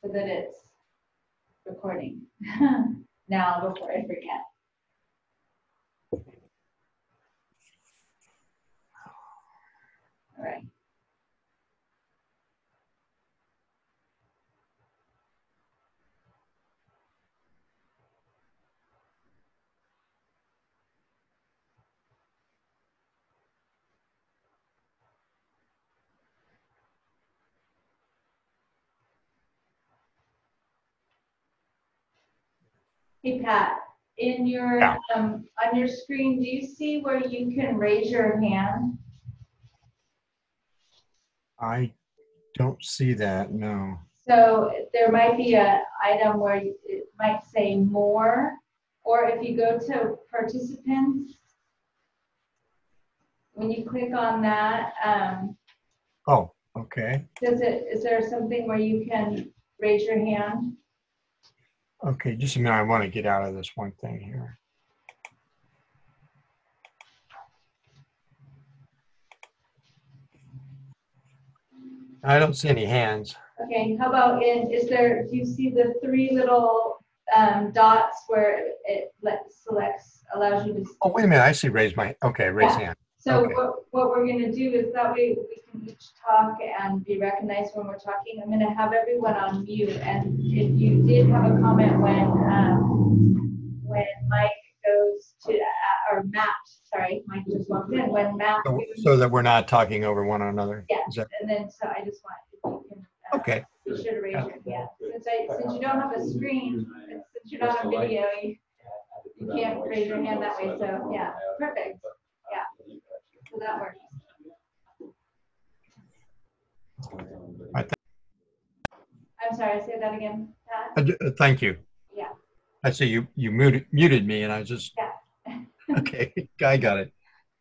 so that it's recording now before I forget. All right. Hey, Pat, in your Yeah. on your screen, do you see where you can raise your hand? I don't see that, no. So there might be an item where it might say more, or if you go to participants, when you click on that, Oh, okay. is there something where you can raise your hand? Okay, just a minute. I want to get out of this one thing here. I don't see any hands. Okay, how about do you see the three little dots where it allows you to Oh, wait a minute. I see raise Yeah. hand. So Okay. what we're gonna do is that way we can each talk and be recognized when we're talking. I'm gonna have everyone on mute, and if you did have a comment when Mike goes to, or Matt, sorry, Mike just walked in, when Matt So goes, that we're not talking over one another. yeah, Is that and then, so I just want, if you can, okay? be sure to raise your hand. Since you don't have a screen, since you're not on video, you can't raise your hand that way, so, yeah, perfect, yeah, so that works. I th I'm sorry, say that again, Pat? Thank you. Yeah, I see you muted me, and I just yeah. okay. I got it.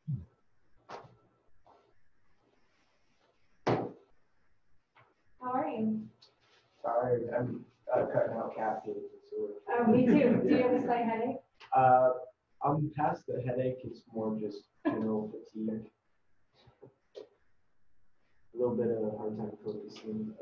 How are you? Sorry, I'm cutting out Kathy. Me too. Do you have a slight headache? I'm past the headache. It's more just general fatigue. A little bit of a hard time focusing.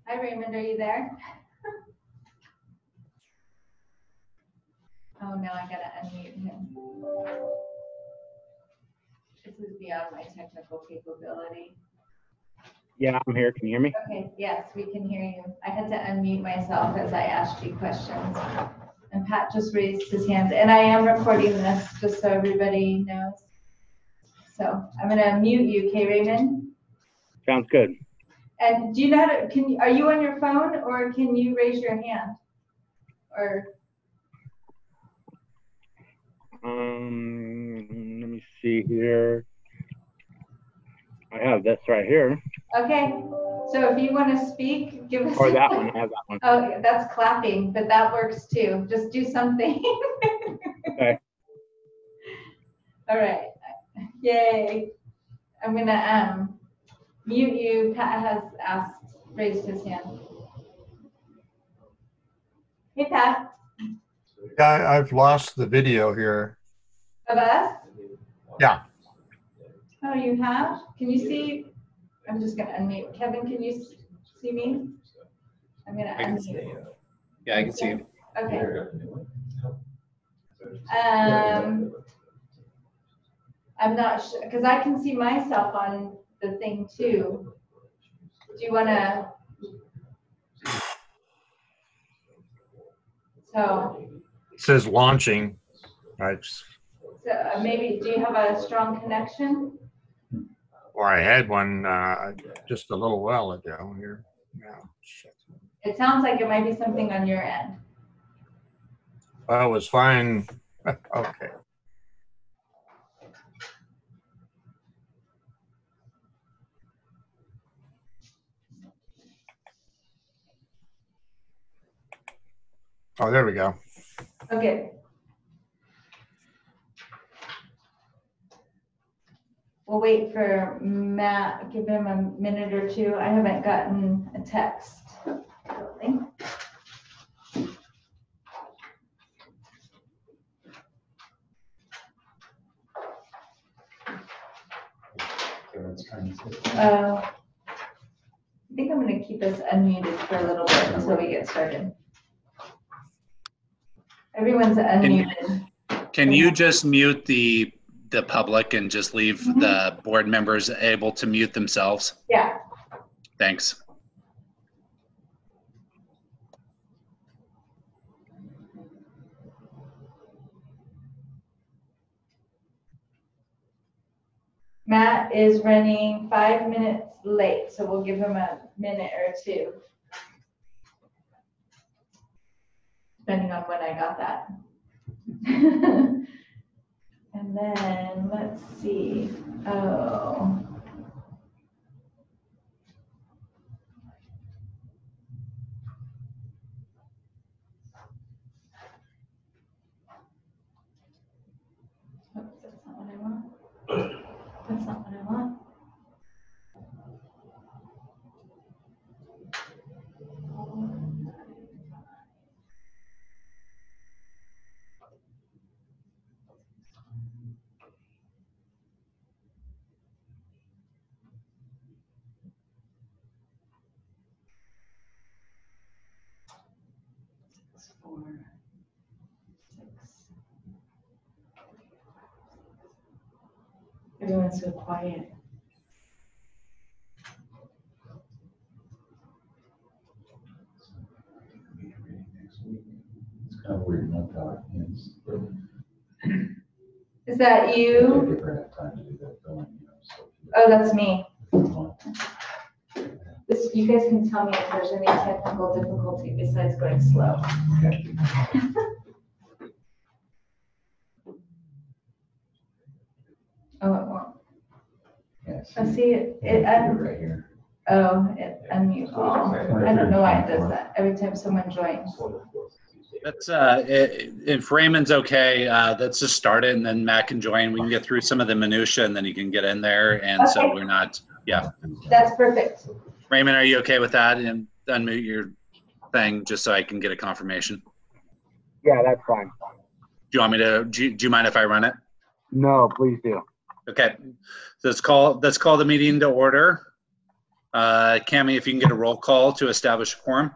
Hi, Raymond, are you there? Oh, no, I gotta unmute him. This is beyond my technical capability. Yeah, I'm here. Can you hear me? Okay, yes, we can hear you. I had to unmute myself as I asked you questions. And Pat just raised his hand, and I am recording this, just so everybody knows. So I'm gonna mute you, Kay Raymond. Sounds good. And do you know how to, are you on your phone, or can you raise your hand? Or, Let me see here. I have this right here. okay, so if you wanna speak, give us. Or that one. I have that one. Oh, that's clapping, but that works too. Just do something. Okay. All right. Yay. I'm gonna mute you. Pat has raised his hand. Hey, Pat. Yeah, I've lost the video here. Of us? Yeah. Oh, you have? Can you see? I'm just gonna unmute. Kevin, can you see me? I'm gonna unmute. Yeah, I can see you. Okay. I'm not sure, because I can see myself on the thing too. Do you wanna? So It says launching. Right. maybe, do you have a strong connection? Or I had one just a little while ago here. Now, It sounds like it might be something on your end. well, it was fine. Okay. Oh, there we go. Okay. We'll wait for Matt, give him a minute or two. I haven't gotten a text. I don't think. I think I'm going to keep us unmuted for a little bit until we get started. Everyone's unmuted. Can you just mute the public and just leave Mhm. the board members able to mute themselves? Yeah. Thanks. Matt is running 5 minutes late, so we'll give him a minute or two. Depending on when I got that. And then let's see. Oh. Oops, that's not what I want. That's not what I want. Everyone's so quiet. It's kind of weird, not how it ends. Is that you? Different time to do that filling, you know, so. Oh, that's me. Okay. This, you guys can tell me if there's any technical difficulty besides going slow. Oh, it won't. Yes. I see it. Right here. Oh, it unmute all. I don't know why it does that every time someone joins. That's if Raymond's okay, let's just start it and then Matt can join. We can get through some of the minutia and then you can get in there. And so Okay. we're not, yeah. That's perfect. Raymond, are you okay with that? And unmute your thing just so I can get a confirmation. Yeah, that's fine. Do you want me to, do you mind if I run it? No, please do. Okay, so let's call the meeting to order. Cami, if you can get a roll call to establish a quorum.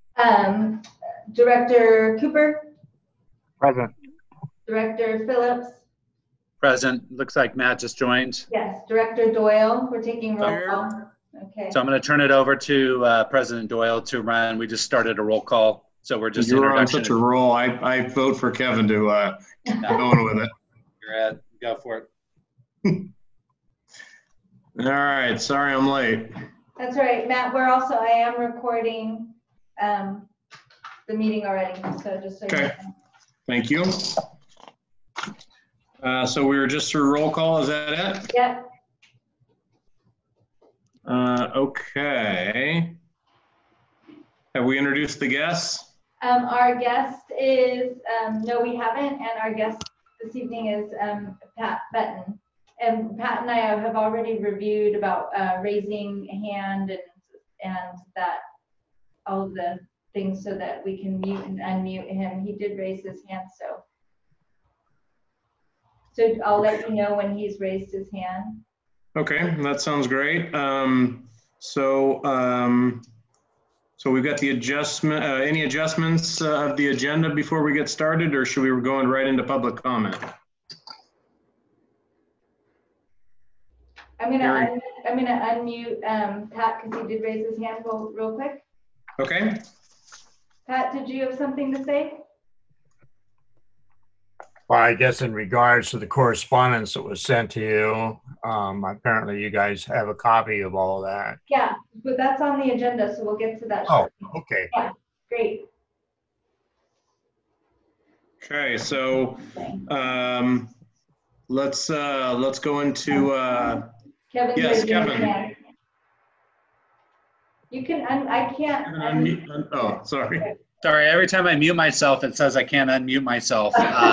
Director Cooper, Present. Director Phillips, Present. Looks like Matt just joined. yes, Director Doyle, we're taking roll call. Okay, So I'm going to turn it over to President Doyle to run. We just started a roll call, so we're just You were on introduction. such a roll. I vote for Kevin to keep going with it. You're at, go for it. All right. Sorry I'm late. that's right, Matt, I am recording the meeting already, so just so you Okay. know. Thank you. So we were just through roll call. Is that it? Yep, Okay. Have we introduced the guests? our guest is, no, we haven't, and our guest this evening is Pat Button. And Pat and I have already reviewed about raising a hand and that, all of the things so that we can mute and unmute him. He did raise his hand, so I'll let you know when he's raised his hand. Okay, that sounds great. So we've got the adjustment, any adjustments of the agenda before we get started, or should we be going right into public comment? I'm gonna unmute Pat because he did raise his hand real quick. Okay. Pat, did you have something to say? Well, I guess in regards to the correspondence that was sent to you, apparently you guys have a copy of all that. Yeah, but that's on the agenda, so we'll get to that Oh, shortly. okay. Great. Okay, so let's go into Kevin's yes, raising his Kevin. hand. You can, I can't. oh, sorry. Sorry, every time I mute myself, it says I can't unmute myself.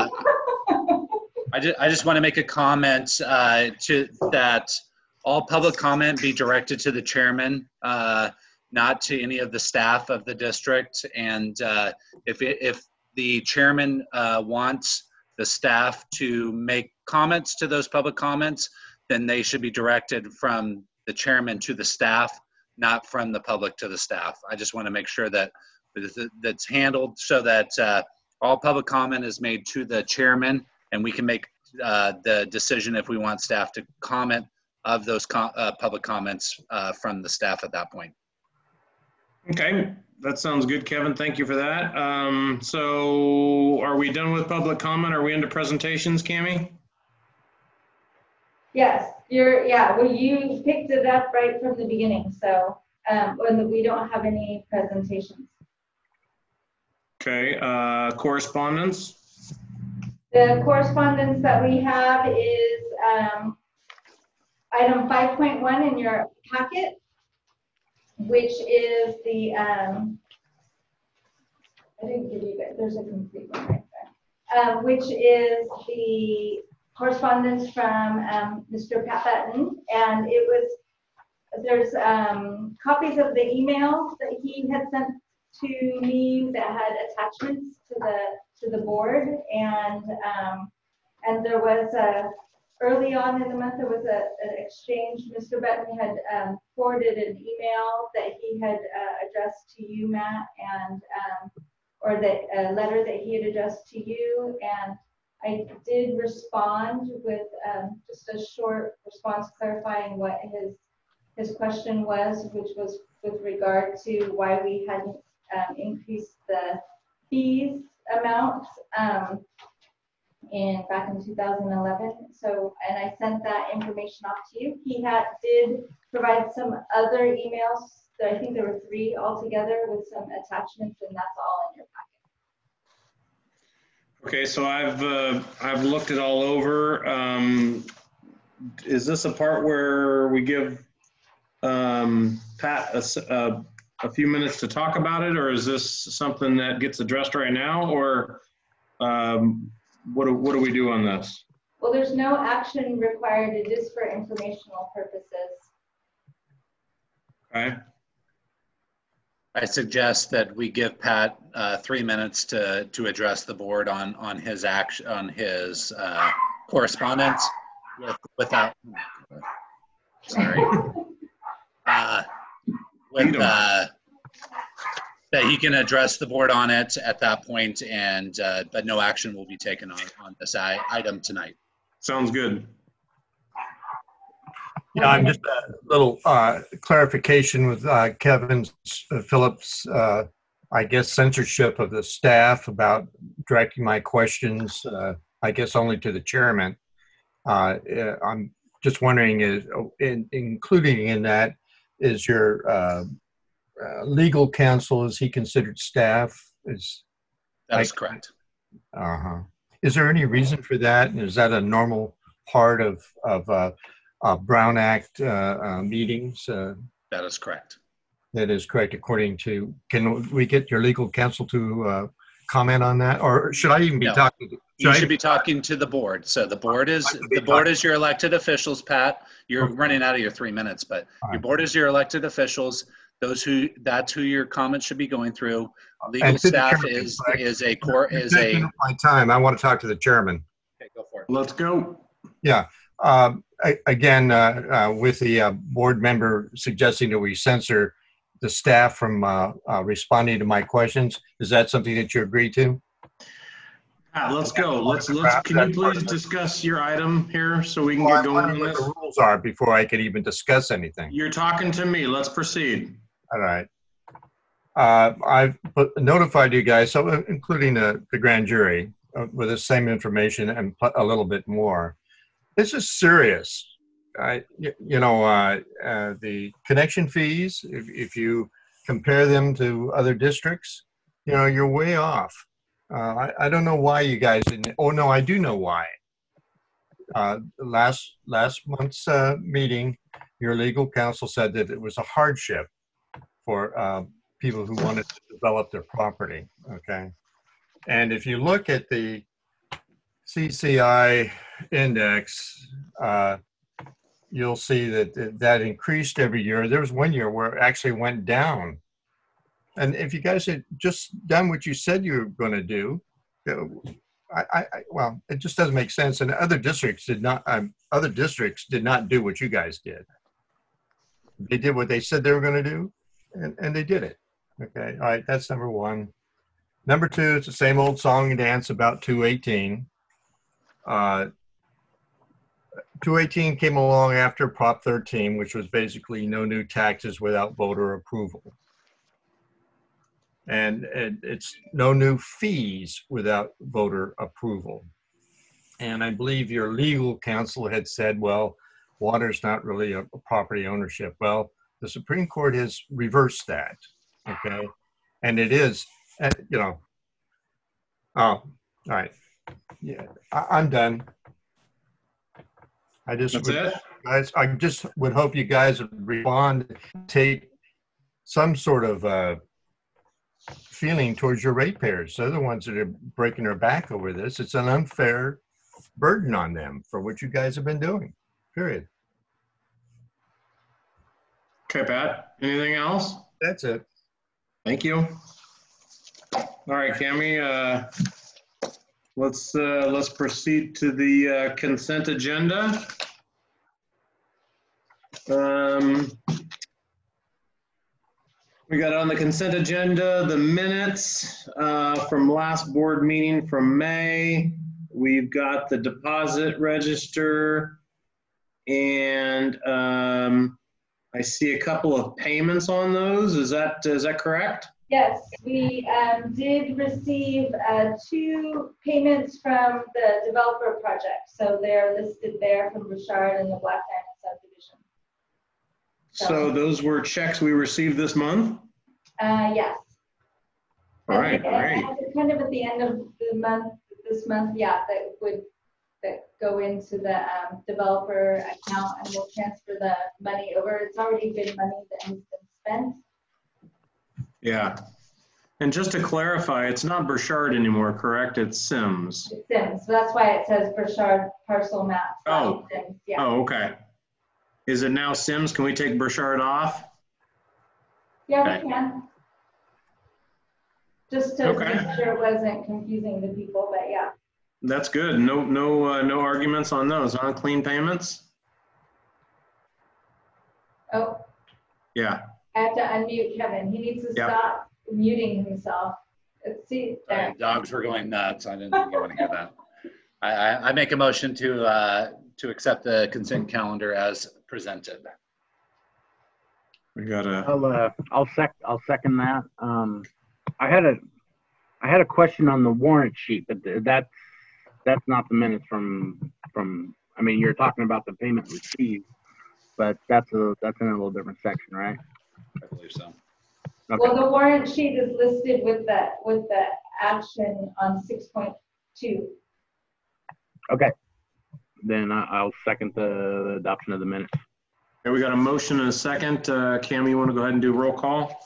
I just want to make a comment to that all public comment be directed to the chairman, not to any of the staff of the district. And if the chairman wants the staff to make comments to those public comments, then they should be directed from the chairman to the staff, not from the public to the staff. I just want to make sure that that's handled so that all public comment is made to the chairman, and we can make the decision if we want staff to comment of those public comments from the staff at that point. Okay, that sounds good, Kevin. Thank you for that. So are we done with public comment? Are we into presentations, Cami? Yes, well, you picked it up right from the beginning, so when we don't have any presentations. Okay, correspondence. The correspondence that we have is item 5.1 in your packet, which is the, I didn't give you guys, there's a complete one right there, which is the correspondence from Mr. Pat Button, and it was, there's copies of the emails that he had sent to me that had attachments to the board, and there was early on in the month there was an exchange. Mr. Button had forwarded an email that he had addressed to you, Matt, and or the letter that he had addressed to you, and I did respond with just a short response clarifying what his question was, which was with regard to why we hadn't increased the fees amounts back in 2011. So, and I sent that information off to you. He did provide some other emails. So I think there were 3 altogether with some attachments, and that's all in your packet. Okay, so I've looked it all over. Is this a part where we give Pat a few minutes to talk about it, or is this something that gets addressed right now, or what do we do on this? Well, there's no action required. It is for informational purposes. Okay. I suggest that we give Pat 3 minutes to address the board on his action, on his correspondence without, sorry. with, Beat 'em. that he can address the board on it at that point, and but no action will be taken on this item tonight. Sounds good. Yeah, I'm just a little clarification with Kevin Phillips, I guess censorship of the staff about directing my questions, I guess only to the chairman. I'm just wondering, including in that, is your legal counsel, is he considered staff? That is correct. Uh-huh. Is there any reason for that? And is that a normal part of Brown Act meetings? That is correct. That is correct, according to, can we get your legal counsel to comment on that? Or should I even be No. talking? You should be talking to the board. So the board is your elected officials, Pat. You're running out of your 3 minutes, but your board is your elected officials. That's who your comments should be going through. Legal And to the staff chairman, is correct? Taking up my time. I want to talk to the chairman. Okay, go for it. Let's go. Yeah. Again, with the board member suggesting that we censor the staff from responding to my questions, is that something that you agree to? Pat, let's go. Can you please discuss your item here so we can Well, get I going wonder on what this? the rules are before I could even discuss anything. You're talking to me. Let's proceed. All right. I've notified you guys, so including the grand jury, with the same information and a little bit more. This is serious. The connection fees, if you compare them to other districts, you're way off. I don't know why you guys didn't. Oh no, I do know why. Last month's meeting, your legal counsel said that it was a hardship for people who wanted to develop their property. Okay, and if you look at the CCI index, you'll see that increased every year. There was one year where it actually went down. And if you guys had just done what you said you were going to do, well, it just doesn't make sense. And other districts did not do what you guys did. They did what they said they were going to do, and they did it. Okay, all right, that's number one. Number two, it's the same old song and dance about 218. 218 came along after Prop 13, which was basically no new taxes without voter approval. And it's no new fees without voter approval. And I believe your legal counsel had said, well, water's not really a property ownership. Well, the Supreme Court has reversed that, okay? And it is, oh, all right. Yeah, I'm done. I just would hope you guys would respond, take some sort of feeling towards your ratepayers. They're the ones that are breaking their back over this. It's an unfair burden on them for what you guys have been doing, period. Okay, Pat, anything else? That's it. Thank you. All right, Cammie, let's proceed to the consent agenda. We got on the consent agenda the minutes from last board meeting from May. We've got the deposit register, and I see a couple of payments on those. Is that correct? Yes, we did receive 2 payments from the developer project. So they're listed there from Bouchard and the Black Diamond subdivision. So those were checks we received this month? Yes. All right, great. Kind of at the end of the month, this month, yeah, that go into the developer account, and we'll transfer the money over. It's already been money that has been spent. Yeah. And just to clarify, it's not Bouchard anymore, correct? It's Sims. It's Sims, so that's why it says Bouchard parcel map. Oh. Sims, yeah. Oh, okay. Is it now Sims? Can we take Bouchard off? Yeah, Okay. we can. Just to Okay. make sure it wasn't confusing to people, but yeah. That's good. No arguments on those, huh? Clean payments? Oh, Yeah. I have to unmute Kevin. He needs to Yep. stop muting himself. Let's see. Sorry, There. dogs were going nuts. I didn't think you want to hear that. I make a motion to accept the consent calendar as presented. We got a, I'll second that. I had a question on the warrant sheet, but that's not the minutes from, I mean, you're talking about the payment received, but that's in a little different section, right? I believe so. Okay. Well, the warrant sheet is listed with the action on 6.2. Okay. Then I'll second the adoption of the minutes. okay, we got a motion and a second. Cam, you want to go ahead and do roll call?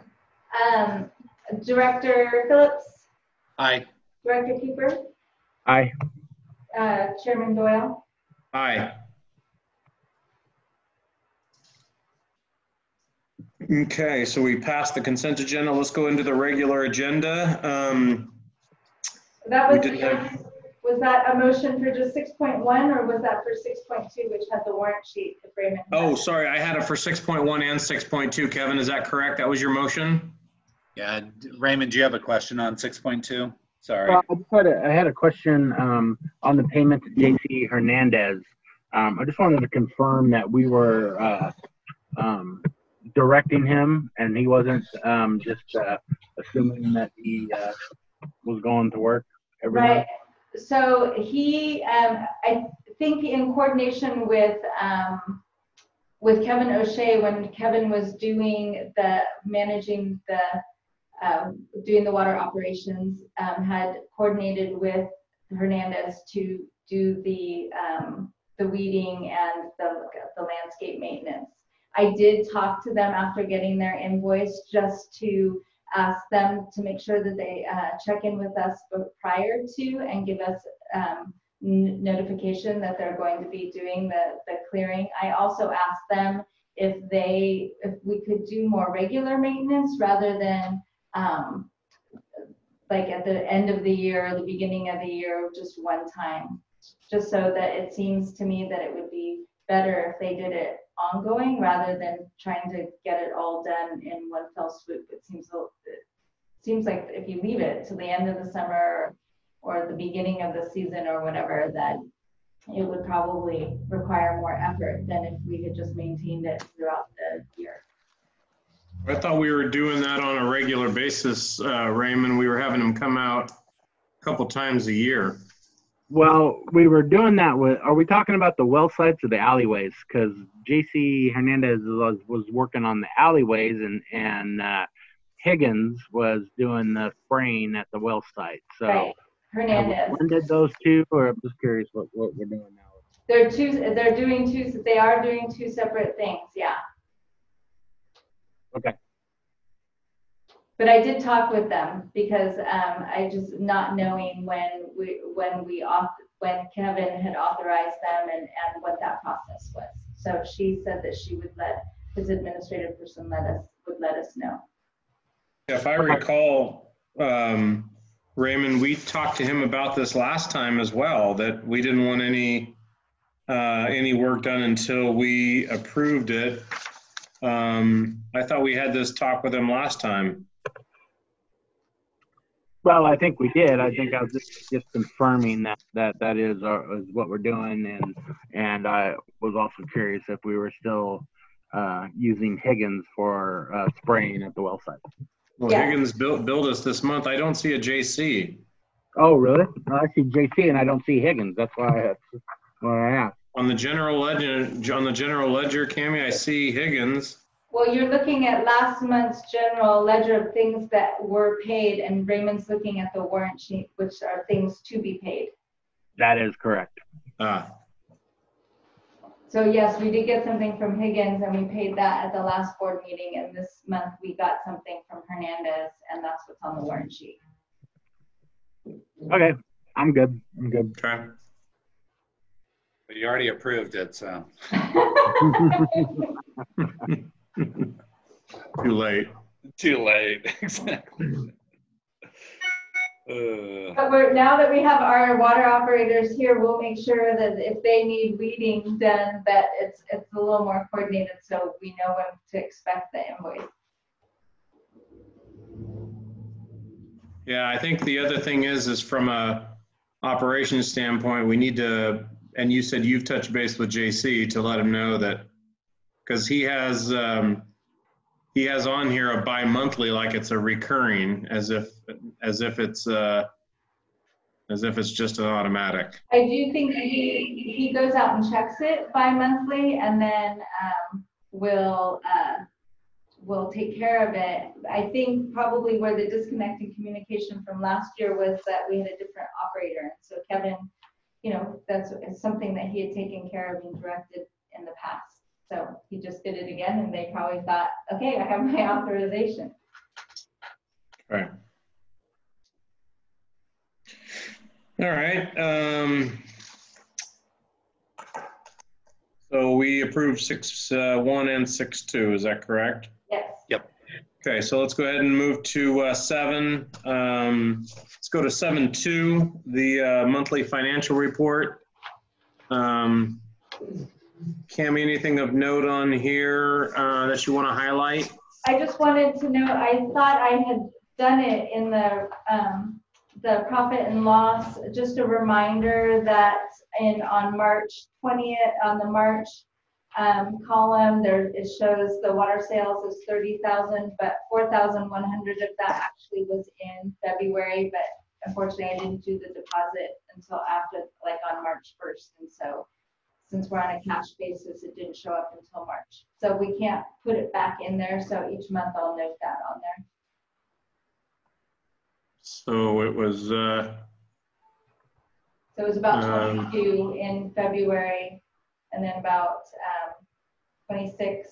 Director Phillips, Aye. Director Cooper, Aye. Chairman Doyle. Aye. Okay, so we passed the consent agenda. Let's go into the regular agenda. That We was, did have- was that a motion for just 6.1 or was that for 6.2, which had the warrant sheet? If Raymond had Oh, it? sorry, I had it for 6.1 and 6.2. Kevin, is that correct? That was your motion? Yeah, Raymond, do you have a question on 6.2? Sorry. I had a question on the payment to JC Hernandez. I just wanted to confirm that we were directing him and he wasn't just assuming that he was going to work every Right. month. So he, I think in coordination with Kevin O'Shea, when Kevin was doing doing the water operations, had coordinated with Hernandez to do the weeding and the landscape maintenance. I did talk to them after getting their invoice just to ask them to make sure that they check in with us prior to and give us notification that they're going to be doing the clearing. I also asked them if we could do more regular maintenance rather than like at the end of the year or the beginning of the year, just one time, just so that it seems to me that it would be better if they did it ongoing rather than trying to get it all done in one fell swoop. It seems like if you leave it to the end of the summer or the beginning of the season or whatever, that it would probably require more effort than if we had just maintained it throughout the year. I thought we were doing that on a regular basis, Raymond. We were having them come out a couple times a year. Well, we were doing that are we talking about the well sites or the alleyways? Because JC Hernandez was working on the alleyways and Higgins was doing the spraying at the well site. So Right, Hernandez. when did those two, or I'm just curious what we're doing now. They are doing two separate things, yeah. Okay. But I did talk with them because I just not knowing when Kevin had authorized them and what that process was. So she said that she would let his administrative person would let us know. If I recall, Raymond, we talked to him about this last time as well, that we didn't want any work done until we approved it. I thought we had this talk with him last time. Well, I think we did. I think I was just confirming that is what we're doing, and I was also curious if we were still using Higgins for spraying at the well site. Well, Yeah. Higgins billed us this month. I don't see a JC. Oh, really? I see JC and I don't see Higgins. That's why I asked. On the general ledger, Cammie, I see Higgins. Well, you're looking at last month's general ledger of things that were paid, and Raymond's looking at the warrant sheet, which are things to be paid. That is correct. So yes, we did get something from Higgins and we paid that at the last board meeting, and this month we got something from Hernandez, and that's what's on the warrant sheet. Okay, I'm good. Okay. But you already approved it, so. Too late. Too late, exactly. But now that we have our water operators here, we'll make sure that if they need weeding done, that it's a little more coordinated so we know when to expect the invoice. Yeah, I think the other thing is from a operations standpoint, we need to, and you said you've touched base with JC to let him know that, because he has on here a bi-monthly, like it's a recurring, as if it's just an automatic. I do think he goes out and checks it bi-monthly and then we'll take care of it. I think probably where the disconnect in communication from last year was that we had a different operator. So Kevin, that's something that he had taken care of and directed in the past. So he just did it again and they probably thought, okay, I have my authorization. Right. All right. So we approved 6.1 and 6.2, is that correct? Yes. Okay, so let's go ahead and move to 7. Let's go to 7.2, the monthly financial report. Cami, anything of note on here that you want to highlight? I just wanted to know, I thought I had done it in the profit and loss. Just a reminder that on March 20th, on the March column, it shows the water sales is 30,000, but 4,100 of that actually was in February. But unfortunately, I didn't do the deposit until after, like on March 1st, and so since we're on a cash basis, it didn't show up until March. So we can't put it back in there. So each month I'll note that on there. So it was. So it was about 22 in February, and then about 26.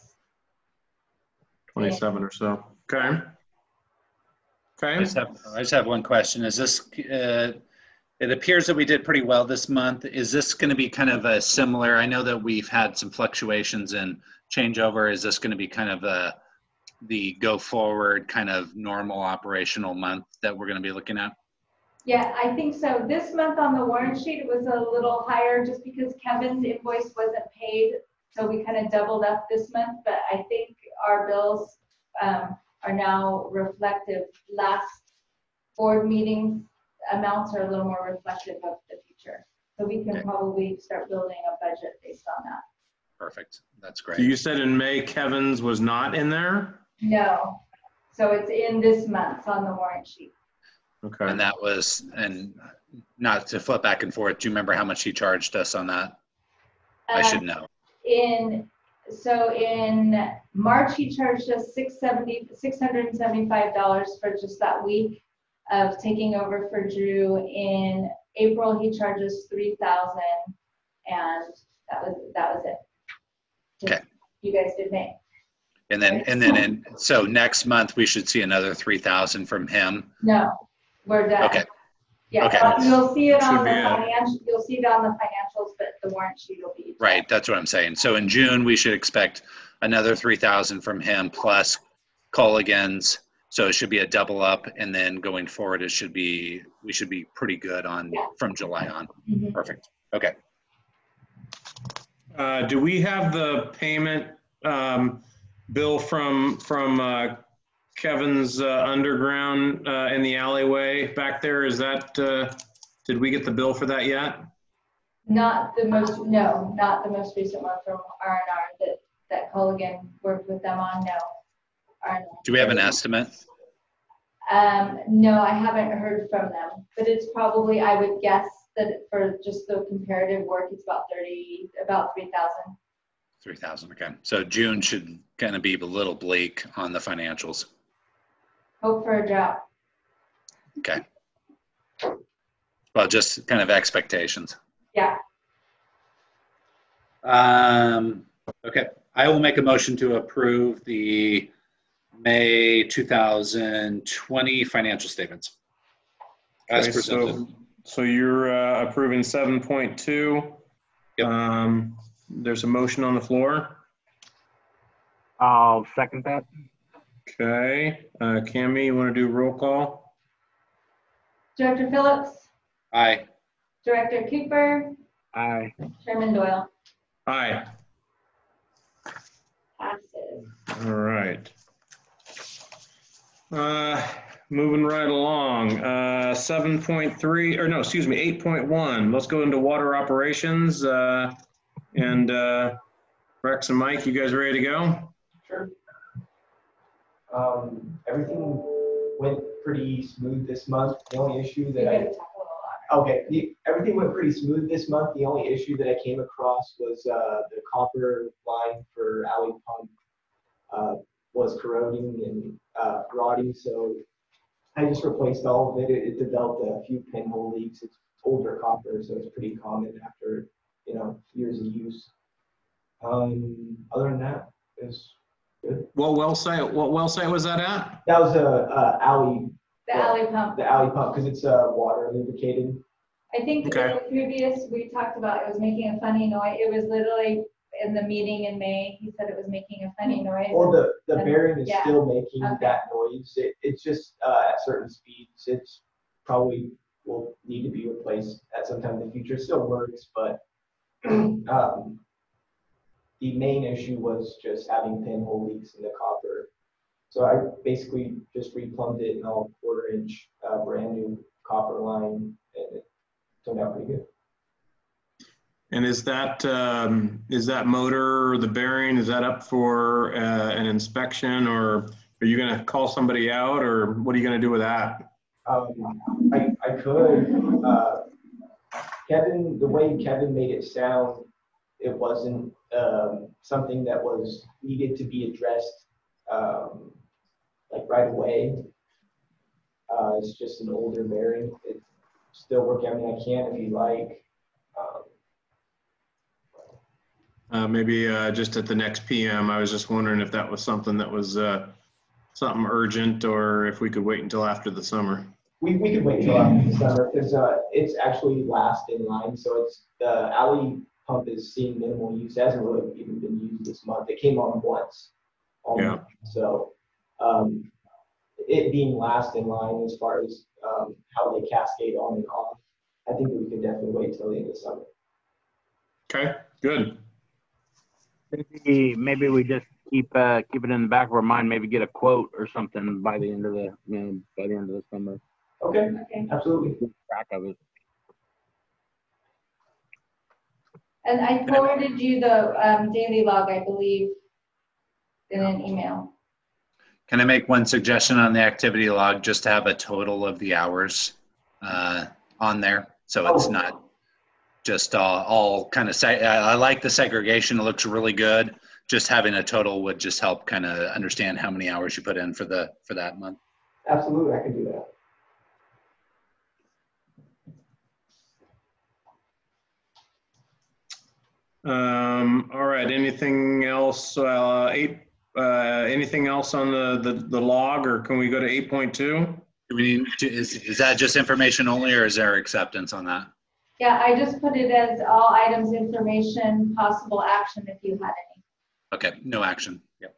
27 or so. Okay. I Okay. just have one question. Is this, it appears that we did pretty well this month. Is this going to be kind of a similar, I know that we've had some fluctuations in changeover. Is this going to be kind of the go forward kind of normal operational month that we're going to be looking at? Yeah, I think so. This month on the warrant sheet, it was a little higher just because Kevin's invoice wasn't paid. So we kind of doubled up this month, but I think our bills are now reflective. Last board meeting amounts are a little more reflective of the future. So we can probably start building a budget based on that. Perfect. That's So great. you said in May, Kevin's was not in there? No. So it's in this month on the warrant sheet. Okay. And that was, and not to flip back and forth, do you remember how much he charged us on that? I should know. In March, he charged us $675 for just that week of taking over for Drew. In April, he charged us $3,000, and that was it. Okay. You guys did May. So next month we should see another 3,000 from him. No, we're done. Okay. Yeah, Okay. you'll see it on the Should be it. financial. You'll see it on the financials, but the warrant sheet will be Right. That's what I'm saying. So in June, we should expect another 3,000 from him plus Culligan's. So it should be a double up. And then going forward, we should be pretty good from July on. Mhm. Perfect. Okay. Do we have the payment bill from Kevin's underground in the alleyway back there? Is that, did we get the bill for that yet? Not the most recent one from R&R that Culligan worked with them on. No. R&R. Do we have an estimate? No, I haven't heard from them, but it's probably, I would guess that for just the comparative work, it's about 3,000. 3,000. Okay. So June should kind of be a little bleak on the financials. Hope for a drought. Okay. Well, just kind of expectations. Yeah. Okay. I will make a motion to approve the May 2020 financial statements as Okay, presented. So you're approving 7.2. Yep. There's a motion on the floor. I'll second that. Okay. Cami, you want to do roll call? Director Phillips, Aye. Director Cooper, Aye. Chairman Doyle. Aye. Passes. All right. Moving right along, 7.3, or no, excuse me, 8.1. Let's go into water operations. And Rex and Mike, you guys ready to go? Sure. Everything went pretty smooth this month. The only issue that everything went pretty smooth this month. The only issue that I came across was the copper line for alley pump was corroding and rotting. So I just replaced all of it. It developed a few pinhole leaks. It's older copper, so it's pretty common after, years of use. Other than that, it's good. What well site was that at? That was a alley. The alley pump. The alley pump, because it's water lubricated. I think Okay. in the previous, we talked about it was making a funny noise. It was literally in the meeting in May, he said it was making a funny noise. Or the bearing is Yeah. still making Okay. that noise. It's just at certain speeds. It's probably will need to be replaced at some time in the future. It still works, but the main issue was just having pinhole leaks in the copper. So I basically just replumbed it in all 1/4-inch brand new copper line, and it turned out pretty good. And is that motor or the bearing, is that up for an inspection, or are you going to call somebody out, or what are you going to do with that? I could. Kevin, the way Kevin made it sound, it wasn't something that was needed to be addressed like right away. It's just an older bearing. It's still working. I mean, I can if you like. Maybe just at the next PM. I was just wondering if that was something that was something urgent, or if we could wait until after the summer. We could wait until after the summer because it's actually last in line. So it's the alley pump is seeing minimal use. It hasn't really even been used this month. It came on once. Yeah. So it being last in line as far as how they cascade on and off, I think we could definitely wait till the end of summer. Okay, good. Maybe we just keep it in the back of our mind. Maybe get a quote or something by the end of the summer. Okay, Okay. absolutely. Keep track of it. And I forwarded you the daily log, I believe, in an email. Can I make one suggestion on the activity log, just to have a total of the hours on there? So it's not just all kind of, I like the segregation. It looks really good. Just having a total would just help kind of understand how many hours you put in for that month. Absolutely, I can do that. All right, anything else? Anything else on the log, or can we go to 8.2? Do we need to, is that just information only, or is there acceptance on that? Yeah, I just put it as all items, information, possible action if you had any. Okay, no action. Yep.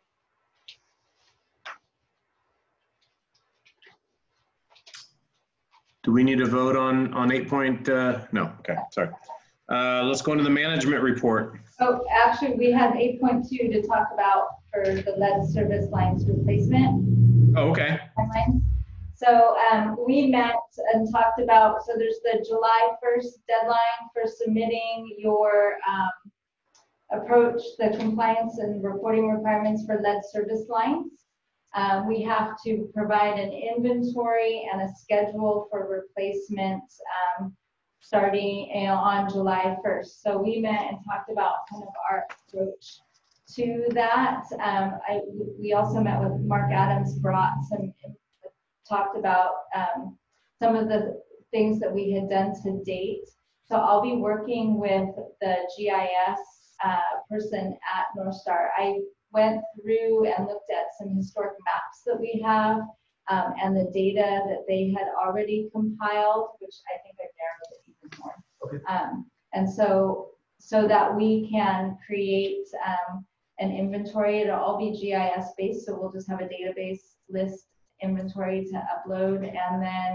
Do we need to vote on 8. No, okay, sorry. Let's go into the management report. Oh, actually, we have 8.2 to talk about for the lead service lines replacement Oh, okay. timelines. So we met and talked about, so there's the July 1st deadline for submitting your approach, the compliance and reporting requirements for lead service lines. We have to provide an inventory and a schedule for replacement starting on July 1st. So we met and talked about kind of our approach to that. We also met with Mark Adams, talked about some of the things that we had done to date. So I'll be working with the GIS person at North Star. I went through and looked at some historic maps that we have and the data that they had already compiled, which I think I've narrowed it even more. Okay. And so that we can create an inventory. It'll all be GIS based, so we'll just have a database list inventory to upload, and then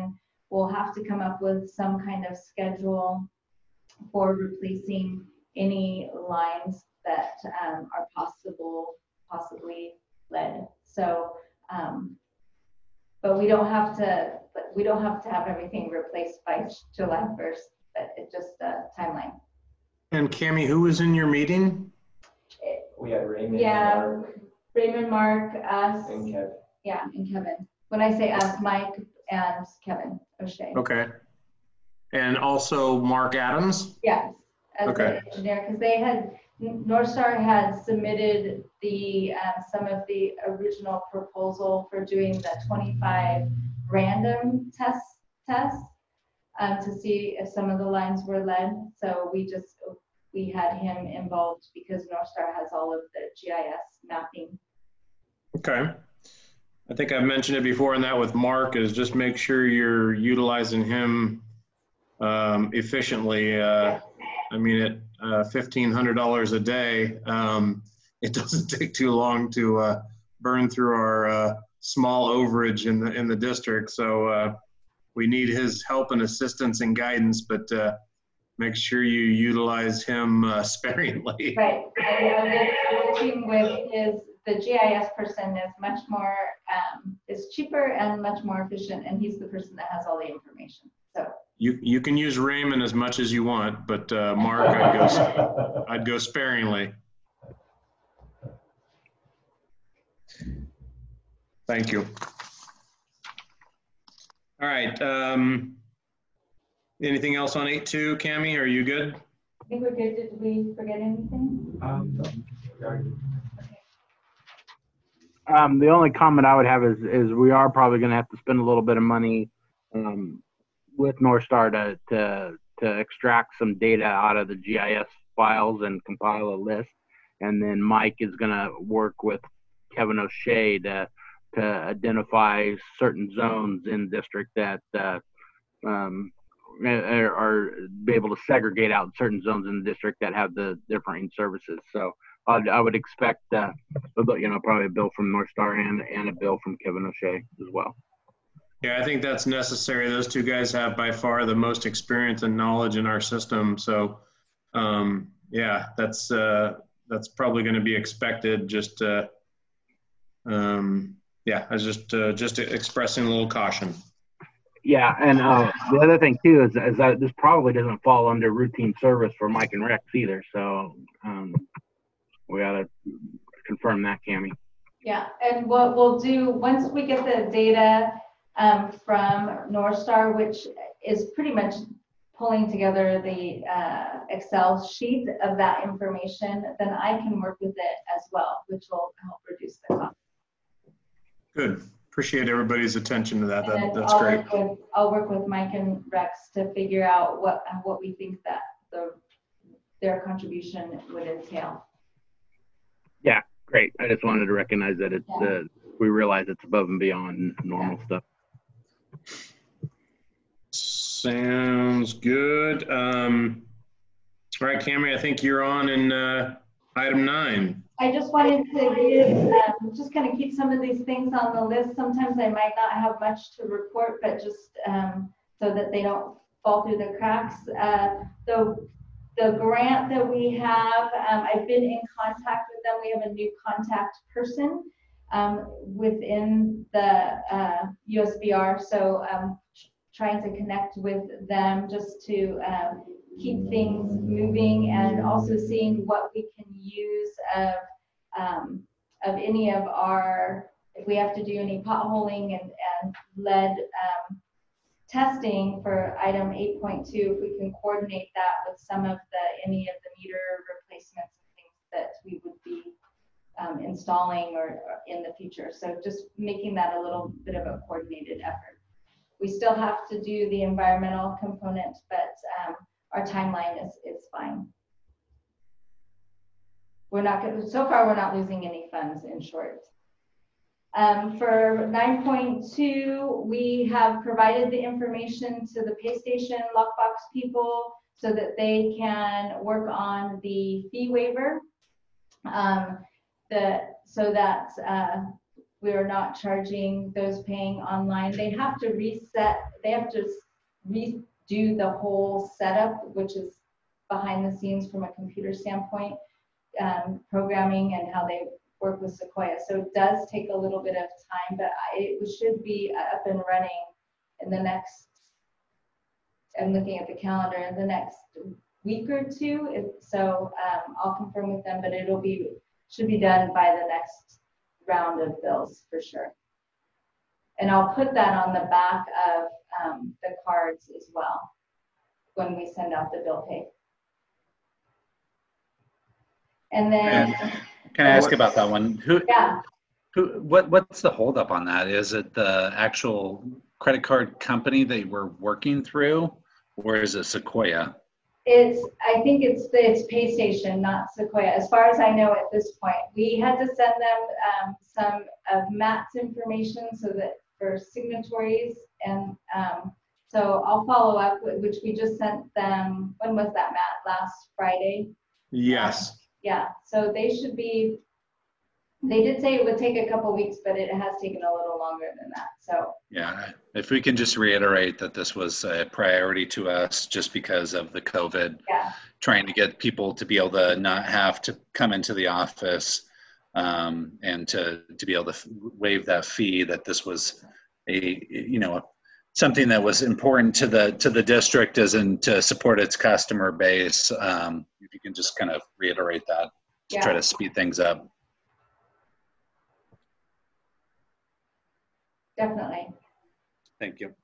we'll have to come up with some kind of schedule for replacing any lines that are possibly lead. So, but we don't have to have everything replaced by July 1st, but it's just a timeline. And Cammie, who was in your meeting? We had Raymond, Yeah, Mark, Raymond, Mark, us, and Kevin. yeah, and Kevin. When I say us, Mike and Kevin O'Shea. Okay. And also Mark Adams? Yes, as Okay. the engineer, because they had, North Star had submitted the, some of the original proposal for doing the 25 random tests to see if some of the lines were lead. So we had him involved because North Star has all of the GIS mapping. Okay. I think I've mentioned it before, and that with Mark is just make sure you're utilizing him efficiently. I mean, at $1,500 a day, it doesn't take too long to burn through our small overage in the district. So we need his help and assistance and guidance, but make sure you utilize him sparingly. Right, and working with the GIS person is much more, is cheaper and much more efficient, and he's the person that has all the information, so. You can use Raymond as much as you want, but Mark, I'd go sparingly. Thank you. All right. Anything else on 8.2, Cammie? Are you good? I think we're good. Did we forget anything? The only comment I would have is we are probably going to have to spend a little bit of money with North Star to extract some data out of the GIS files and compile a list. And then Mike is going to work with Kevin O'Shea to identify certain zones in district that are be able to segregate out certain zones in the district that have the differing services. So I would expect probably a bill from North Star and a bill from Kevin O'Shea as well. Yeah, I think that's necessary. Those two guys have by far the most experience and knowledge in our system. So yeah, that's probably going to be expected. Just yeah, I was just expressing a little caution. Yeah, and the other thing too is that this probably doesn't fall under routine service for Mike and Rex either. So we got to confirm that, Cammie. Yeah, and what we'll do once we get the data from North Star, which is pretty much pulling together the Excel sheet of that information, then I can work with it as well, which will help reduce the cost. Good. Appreciate everybody's attention to that. That's I'll great. I'll work with Mike and Rex to figure out what we think that their contribution would entail. Yeah, great. I just wanted to recognize that it's we realize it's above and beyond normal stuff. Sounds good. All right, Cammie, I think you're on in item 9. I just wanted to give, just kind of keep some of these things on the list. Sometimes I might not have much to report, but just so that they don't fall through the cracks. The grant that we have, I've been in contact with them. We have a new contact person within the USBR. So trying to connect with them just to keep things moving, and also seeing what we can use of any of our, if we have to do any potholing and lead testing for item 8.2, if we can coordinate that with some of any of the meter replacements and things that we would be installing or in the future. So just making that a little bit of a coordinated effort. We still have to do the environmental component, but our timeline is fine. We're not going to, so far we're not losing any funds, in short. For 9.2, we have provided the information to the pay station lockbox people so that they can work on the fee waiver. So that we are not charging those paying online. They have to reset, they have to redo the whole setup, which is behind the scenes from a computer standpoint, programming and how they work with Sequoia. So it does take a little bit of time, but it should be up and running in the next, I'm looking at the calendar, in the next week or two. So I'll confirm with them, but should be done by the next round of bills for sure. And I'll put that on the back of the cards as well when we send out the bill pay. And then, Can I ask about that one? yeah, What's the holdup on that? Is it the actual credit card company they were working through, or is it Sequoia? I think it's PayStation, not Sequoia. As far as I know at this point, we had to send them some of Matt's information so that for signatories, and so I'll follow up, which we just sent them. When was that, Matt? Last Friday? Yes. Yeah, so they should be. They did say it would take a couple weeks, but it has taken a little longer than that. So Yeah, if we can just reiterate that this was a priority to us just because of the COVID, yeah, trying to get people to be able to not have to come into the office and to be able to waive that fee, that this was something that was important to the district as in to support its customer base. If you can just kind of reiterate that to try to speed things up. definitely. Thank you.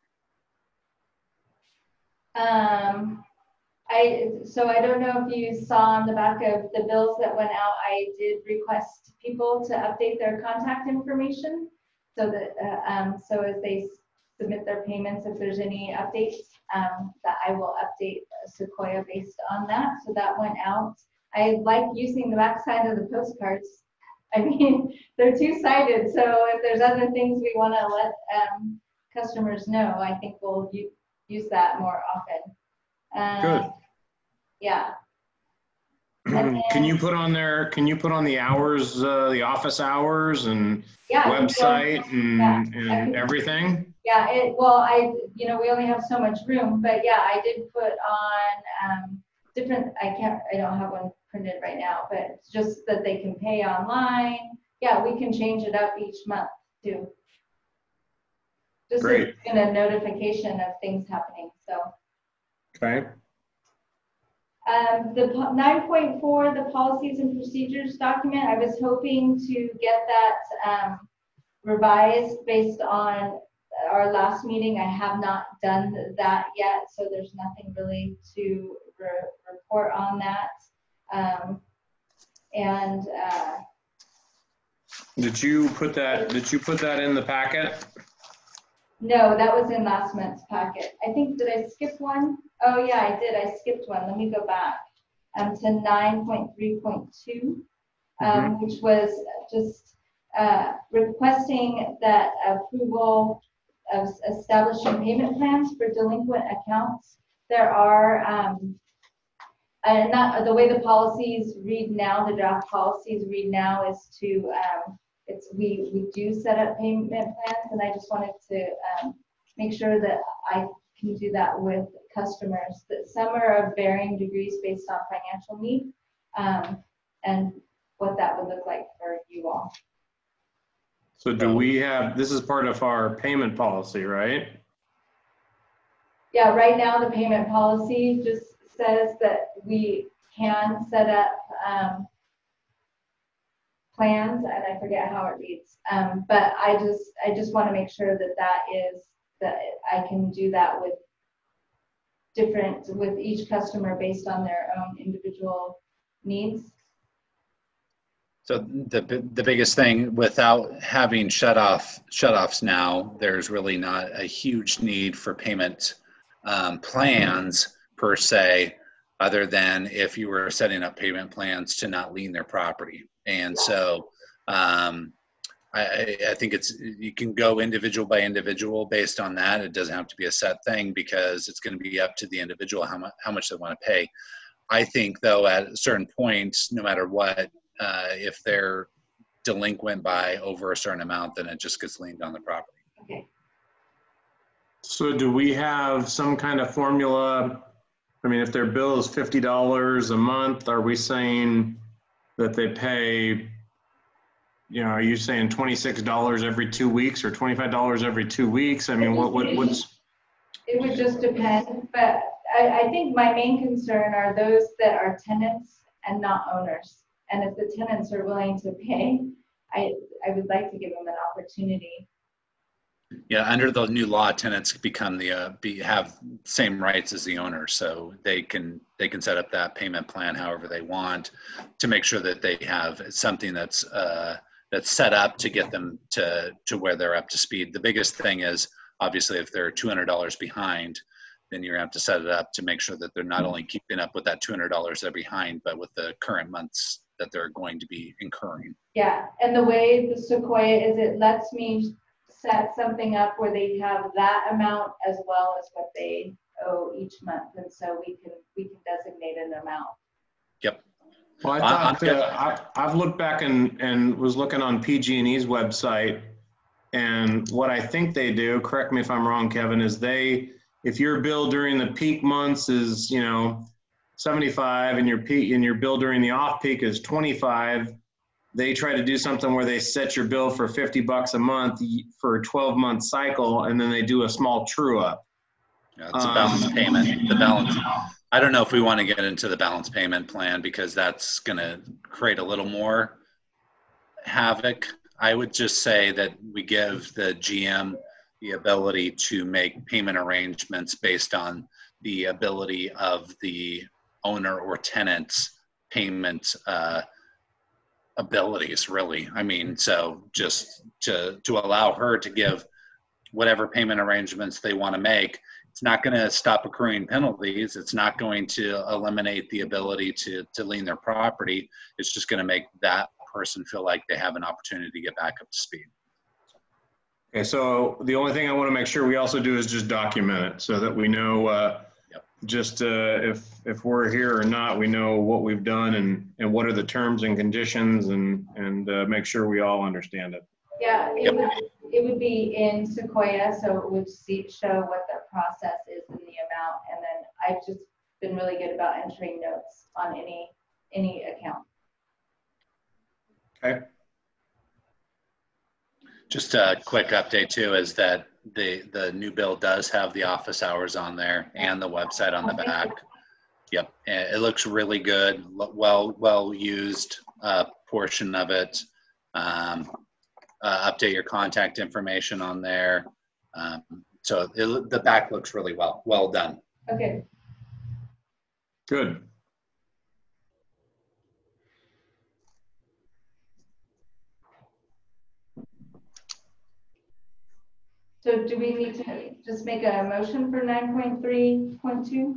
So I don't know if you saw on the back of the bills that went out, I did request people to update their contact information so that so as they submit their payments, if there's any updates, that I will update Sequoia based on that. So that went out. I like using the back side of the postcards. I mean, they're two-sided, so if there's other things we want to let customers know, I think we'll use that more often. Good. Yeah. Can you put on the hours, the office hours and Yeah, website and can- everything? Yeah, we only have so much room, but yeah, I did put on different, I don't have one printed right now, but it's just that they can pay online. Yeah, we can change it up each month too. Just Great. in a notification of things happening, so. Okay. The 9.4, the policies and procedures document, I was hoping to get that revised based on our last meeting. I have not done that yet, so there's nothing really to report on that. Did you put that in the packet? No, that was in last month's packet. I think, did I skip one? Oh yeah, I did. I skipped one. Let me go back to 9.3.2, which was just requesting that approval of establishing payment plans for delinquent accounts. There are, and not the way the policies read now, the draft policies read now is to, we do set up payment plans, and I just wanted to make sure that I can do that with customers. That some are of varying degrees based on financial need, and what that would look like for you all. So do we have, this is part of our payment policy, right? Yeah, right now the payment policy just says that we can set up plans, and I forget how it reads. But I just want to make sure that I can do that with each customer based on their own individual needs. So the biggest thing, without having shutoffs now, there's really not a huge need for payment plans per se, other than if you were setting up payment plans to not lien their property. And so I think you can go individual by individual based on that. It doesn't have to be a set thing, because it's going to be up to the individual how much they want to pay. I think though, at a certain point, no matter what, if they're delinquent by over a certain amount, then it just gets liened on the property. Okay. So do we have some kind of formula? I mean, if their bill is $50 a month, are we saying that they pay, are you saying $26 every 2 weeks or $25 every 2 weeks? I mean, what's? It would just depend, but I think my main concern are those that are tenants and not owners. And if the tenants are willing to pay, I would like to give them an opportunity. Yeah, under the new law, tenants become have same rights as the owner, so they can set up that payment plan however they want to make sure that they have something that's set up to get them to where they're up to speed. The biggest thing is obviously if they're $200 behind, then you're going to have to set it up to make sure that they're not only keeping up with that $200 they're behind, but with the current months that they're going to be incurring. Yeah, and the way the Sequoia is, it lets me set something up where they have that amount as well as what they owe each month, and so we can designate an amount. Yep. Well, I thought I've looked back and was looking on PG&E's website, and what I think they do, correct me if I'm wrong, Kevin, is if your bill during the peak months is 75 and your bill during the off peak is 25, they try to do something where they set your bill for $50 a month for a 12-month cycle, and then they do a small true up. Yeah, it's a balance payment. The balance. I don't know if we want to get into the balance payment plan because that's going to create a little more havoc. I would just say that we give the GM the ability to make payment arrangements based on the ability of the owner or tenant's payment abilities, really. I mean, so just to allow her to give whatever payment arrangements they want to make, it's not going to stop accruing penalties. It's not going to eliminate the ability to lien their property. It's just going to make that person feel like they have an opportunity to get back up to speed. Okay, so the only thing I want to make sure we also do is just document it so that we know if we're here or not, we know what we've done and what are the terms and conditions and make sure we all understand it. Yeah, it would be in Sequoia, so it would show what the process is and the amount, and then I've just been really good about entering notes on any account. Okay. Just a quick update too is that the new bill does have the office hours on there and the website on the back. Yep, it looks really good. Well used portion of it. Update your contact information on there. So the back looks really well done. Okay. Good. So do we need to just make a motion for 9.3.2?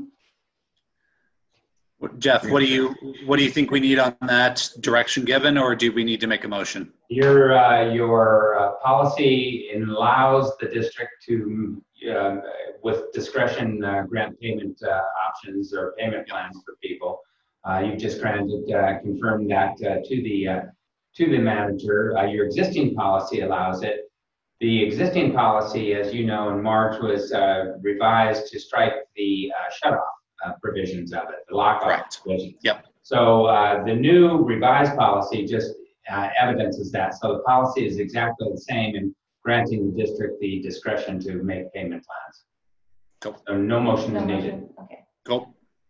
Jeff, what do you think we need on that direction given, or do we need to make a motion? Your policy allows the district to, with discretion, grant payment options or payment plans for people. You've just confirmed that to the manager. Your existing policy allows it. The existing policy, as you know, in March was revised to strike the shutoff provisions of it, the lockout provisions. Yep. So the new revised policy just evidences that. So the policy is exactly the same in granting the district the discretion to make payment plans. Cool. So no motion is needed. Okay. Cool.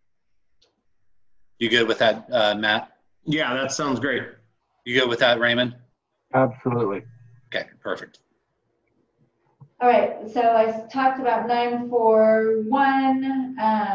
You good with that, Matt? Yeah, that sounds great. You good with that, Raymond? Absolutely. Okay, perfect. All right, so I talked about 9.4.1.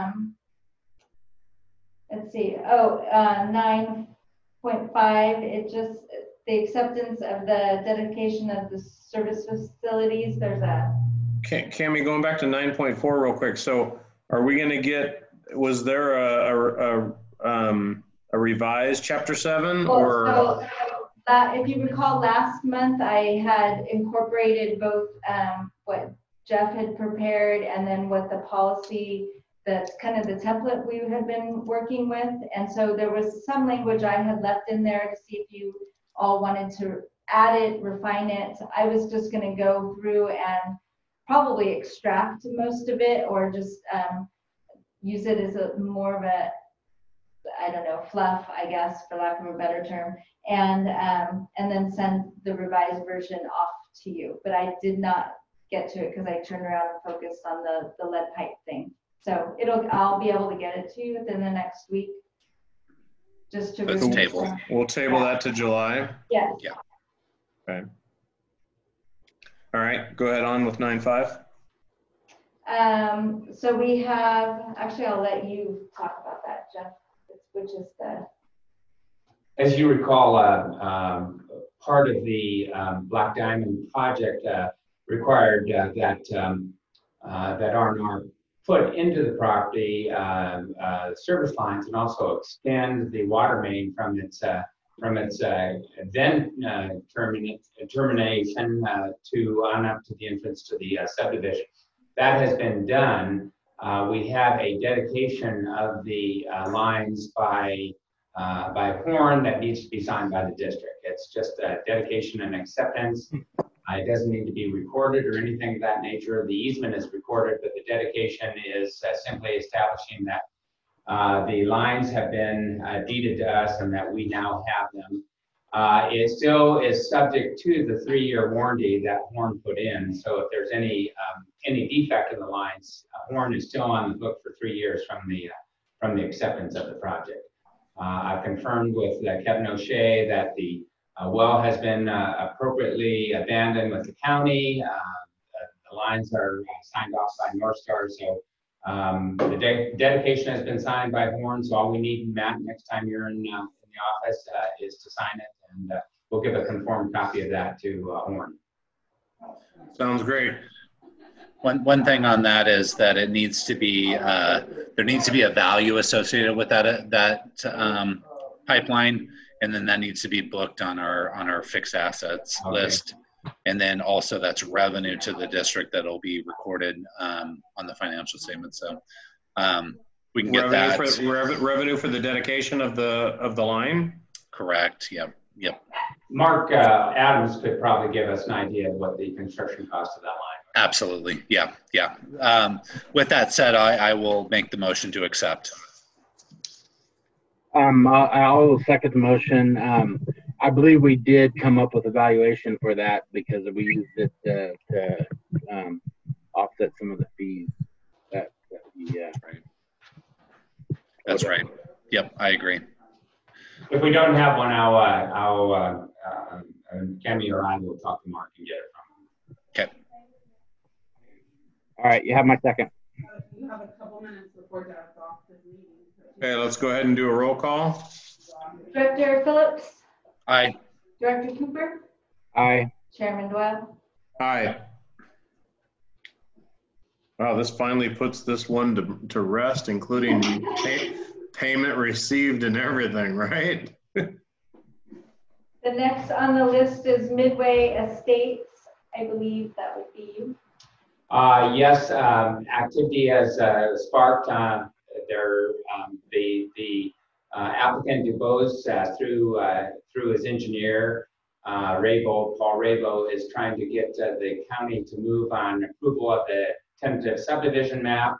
Let's see. 9.5. It just the acceptance of the dedication of the service facilities. There's a. Cami, going back to 9.4 real quick. So, are we going to get? Was there a revised Chapter 7 or? So, if you recall, last month I had incorporated both what Jeff had prepared and then what the policy, that's kind of the template we had been working with. And so there was some language I had left in there to see if you all wanted to add it, refine it. I was just gonna go through and probably extract most of it, or just use it as a more of a, I don't know, fluff, I guess, for lack of a better term, and then send the revised version off to you. But I did not get to it because I turned around and focused on the lead pipe thing. So I'll be able to get it to you within the next week. Just to Let's review table. some. We'll table that to July. Yes. Okay. All right, go ahead on with 9.5. So we have, actually, I'll let you talk about that, Jeff, which is the, As you recall, part of the Black Diamond project required that R&R put into the property service lines and also extend the water main from its then termination to on up to the entrance to the subdivision. That has been done. We have a dedication of the lines by Horn that needs to be signed by the district. It's just a dedication and acceptance. It doesn't need to be recorded or anything of that nature. The easement is recorded, but the dedication is simply establishing that the lines have been deeded to us and that we now have them. It still is subject to the 3-year warranty that Horn put in. So if there's any defect in the lines, Horn is still on the hook for 3 years from the acceptance of the project. I've confirmed with Kevin O'Shea that the well has been appropriately abandoned with the county. The lines are signed off by North Star. So the dedication has been signed by Horn. So all we need, Matt, next time you're in the office is to sign it, and we'll give a conformed copy of that to Horn. Sounds great. One thing on that is that it needs to be there needs to be a value associated with that pipeline, and then that needs to be booked on our fixed assets list, and then also that's revenue to the district that'll be recorded on the financial statement. So we can get that revenue for the dedication of the line. Correct. Yep. Mark Adams could probably give us an idea of what the construction cost of that line. Absolutely. Yeah. With that said, I will make the motion to accept. I'll second the motion. I believe we did come up with a valuation for that because we used it to offset some of the fees that we. Right. That's right. Yep, I agree. If we don't have one, I'll Kemi or I will talk to Mark and get it from him. Okay. All right, you have my second. You have a couple minutes before Dad's off this meeting. Okay, let's go ahead and do a roll call. Director Phillips, Aye. Director Cooper, Aye. Chairman Doyle. Aye. Wow, this finally puts this one to rest, including payment received and everything, right? The next on the list is Midway Estates. I believe that would be you. Yes, activity has sparked. The applicant DuBose through his engineer Paul Rabo is trying to get the county to move on approval of the tentative subdivision map.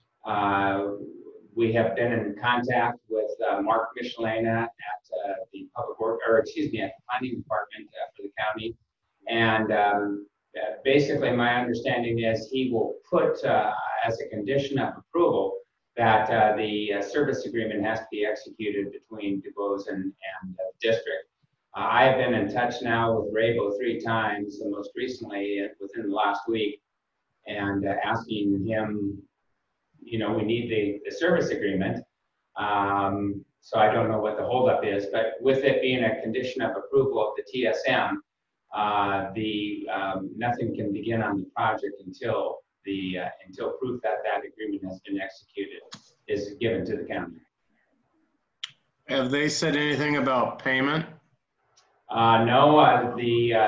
We have been in contact with Mark Michelena at the at the planning department for the county, and basically my understanding is he will put as a condition of approval that the service agreement has to be executed between DuBose and the district. I have been in touch now with Rabo 3 times, and most recently within the last week, and asking him, we need the service agreement. So I don't know what the holdup is, but with it being a condition of approval of the TSM, nothing can begin on the project until proof that agreement has been executed is given to the county. Have they said anything about payment? No,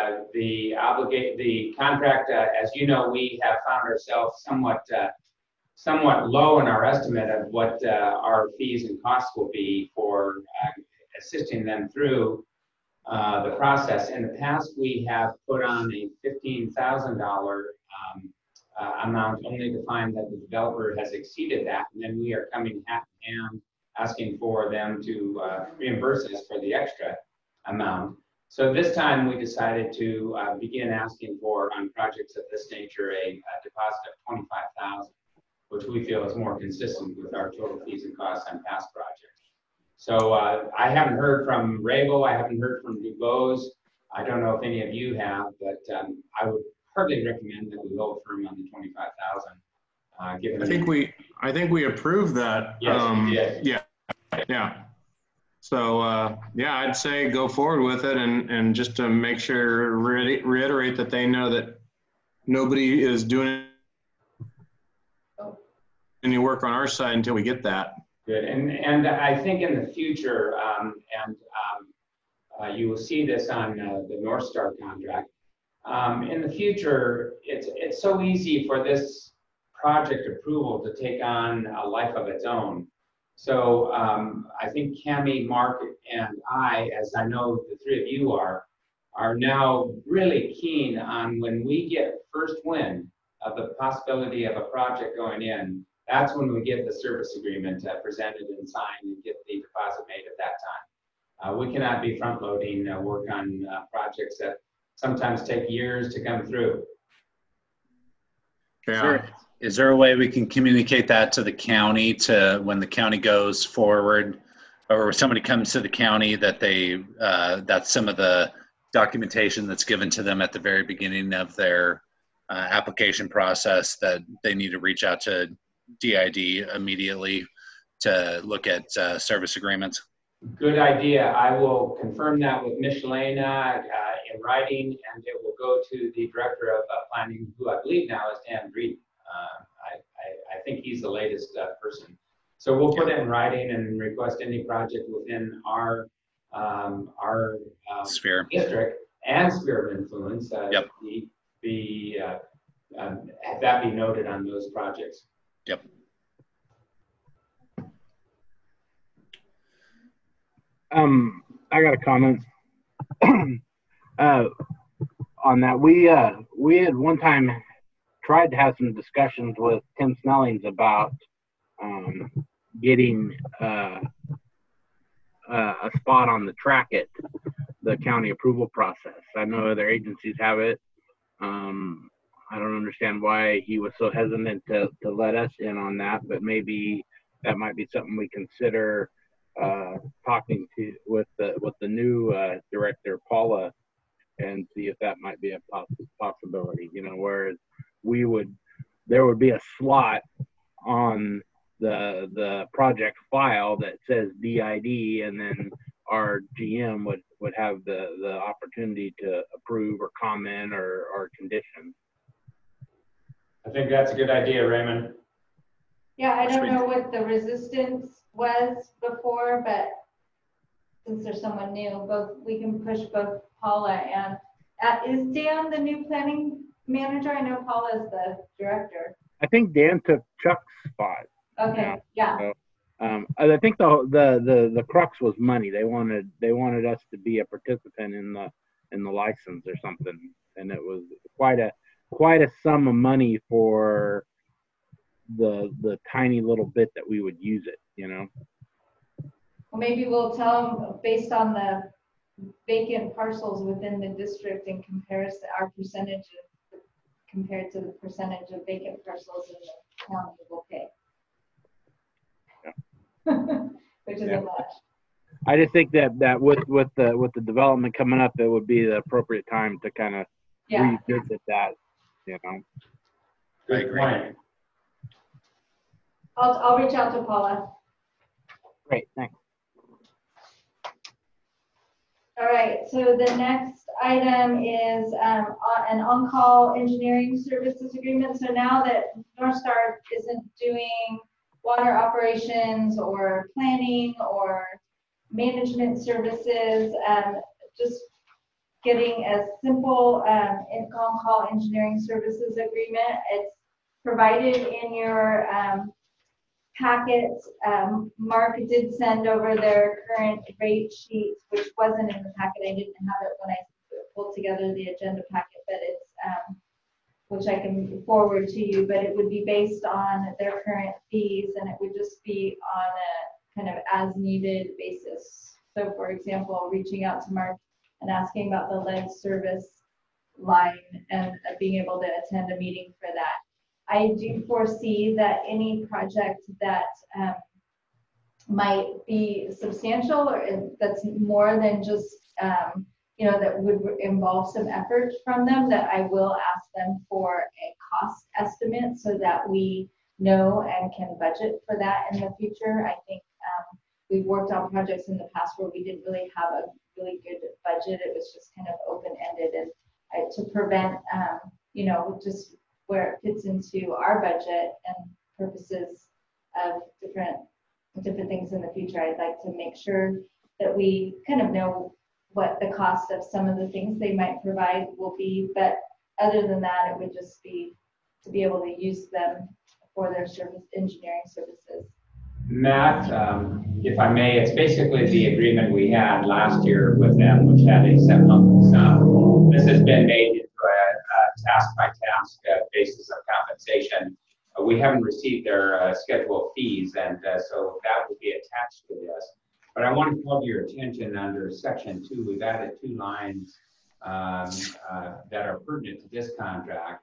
the contract, as you know, we have found ourselves somewhat low in our estimate of what our fees and costs will be for assisting them through the process. In the past, we have put on a $15,000 amount only to find that the developer has exceeded that, and then we are coming hat in hand asking for them to reimburse us for the extra amount. So this time we decided to begin asking for, on projects of this nature, a deposit of $25,000, which we feel is more consistent with our total fees and costs on past projects. So I haven't heard from Rabo, I haven't heard from DuBose. I don't know if any of you have, but I would hardly recommend that we hold firm on the $25,000. Given I think we approved that. Yes, we did. Yeah. So yeah, I'd say go forward with it, and just to make sure, reiterate that they know that nobody is doing any work on our side until we get that. Good, and I think in the future, you will see this on the North Star contract. In the future, it's so easy for this project approval to take on a life of its own. So I think Cammie, Mark, and I, as I know the three of you are now really keen on, when we get first wind of the possibility of a project going in, that's when we get the service agreement presented and signed and get the deposit made at that time. We cannot be front loading work on projects that sometimes take years to come through. Yeah. Sure. Is there a way we can communicate that to the county, to when the county goes forward, or somebody comes to the county, that they that's some of the documentation that's given to them at the very beginning of their application process, that they need to reach out to DID immediately to look at service agreements? Good idea. I will confirm that with Michelena in writing, and it will go to the director of planning, who I believe now is Dan Breeden. I think he's the latest person. So we'll put it in writing and request any project within our Sphere. district and sphere of influence have that be noted on those projects. Yep. I got a comment on that. We had one time tried to have some discussions with Tim Snellings about getting a spot on the track at the county approval process. I know other agencies have it. I don't understand why he was so hesitant to let us in on that, but maybe that might be something we consider talking to with the new director, Paula, and see if that might be a possibility. You know, whereas there would be a slot on the project file that says DID, and then our GM would have the opportunity to approve or comment or condition. I think that's a good idea, Raymond. Yeah, I don't know what the resistance was before, but since there's someone new, we can push both Paula and, is Dan the new planning manager? I know Paula is the director. I think Dan took Chuck's spot. Okay, yeah. So, I think the crux was money. They wanted us to be a participant in the license or something, and it was quite a sum of money for the tiny little bit that we would use it, you know. Well, maybe we'll tell them based on the vacant parcels within the district in comparison, our percentage compared to the percentage of vacant parcels in the county will pay. Yeah. Which isn't much. I just think that with the development coming up, it would be the appropriate time to kind of revisit that, you know. I agree. I'll reach out to Paula. Great, thanks. All right, so the next item is an on-call engineering services agreement. So now that North Star isn't doing water operations or planning or management services, just getting a simple on-call engineering services agreement. It's provided in your packet, Mark did send over their current rate sheet, which wasn't in the packet. I didn't have it when I pulled together the agenda packet, but it's, which I can forward to you, but it would be based on their current fees, and it would just be on a kind of as needed basis. So for example, reaching out to Mark and asking about the lead service line and being able to attend a meeting for that. I do foresee that any project that might be substantial or that's more than just, you know, that would involve some effort from them, that I will ask them for a cost estimate so that we know and can budget for that in the future. I think we've worked on projects in the past where we didn't really have a really good budget. It was just kind of open-ended, and to prevent, you know, just where it fits into our budget and purposes of different things in the future, I'd like to make sure that we kind of know what the cost of some of the things they might provide will be. But other than that, it would just be to be able to use them for their service, engineering services. Matt, if I may, it's basically the agreement we had last year with them, which had a 7-month sum. This has been made into a task-by-task basis of compensation. We haven't received their schedule fees, and so that will be attached to this. But I want to call to your attention under section 2, we've added 2 lines that are pertinent to this contract.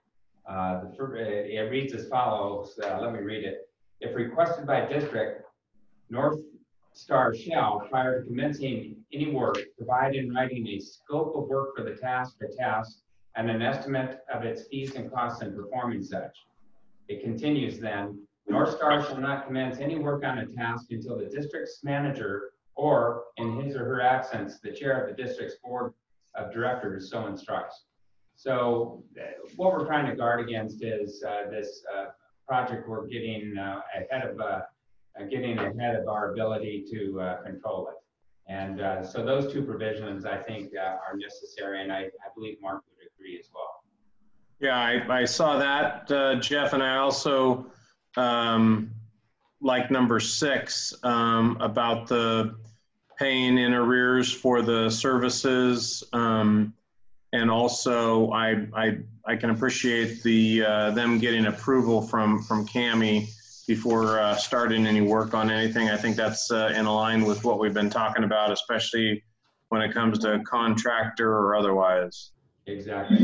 It reads as follows, let me read it. If requested by district, North Star shall, prior to commencing any work, provide in writing a scope of work for the task and an estimate of its fees and costs in performing such. It continues then, North Star shall not commence any work on a task until the district's manager or, in his or her absence, the chair of the district's board of directors so instructs. So what we're trying to guard against is this project we're getting ahead of our ability to control it. And so those 2 provisions, I think, are necessary, and I believe Mark would agree as well. Yeah, I saw that, Jeff, and I also like number 6 about the paying in arrears for the services, and also I can appreciate the them getting approval from CAMI before starting any work on anything. I think that's in line with what we've been talking about, especially when it comes to contractor or otherwise. Exactly.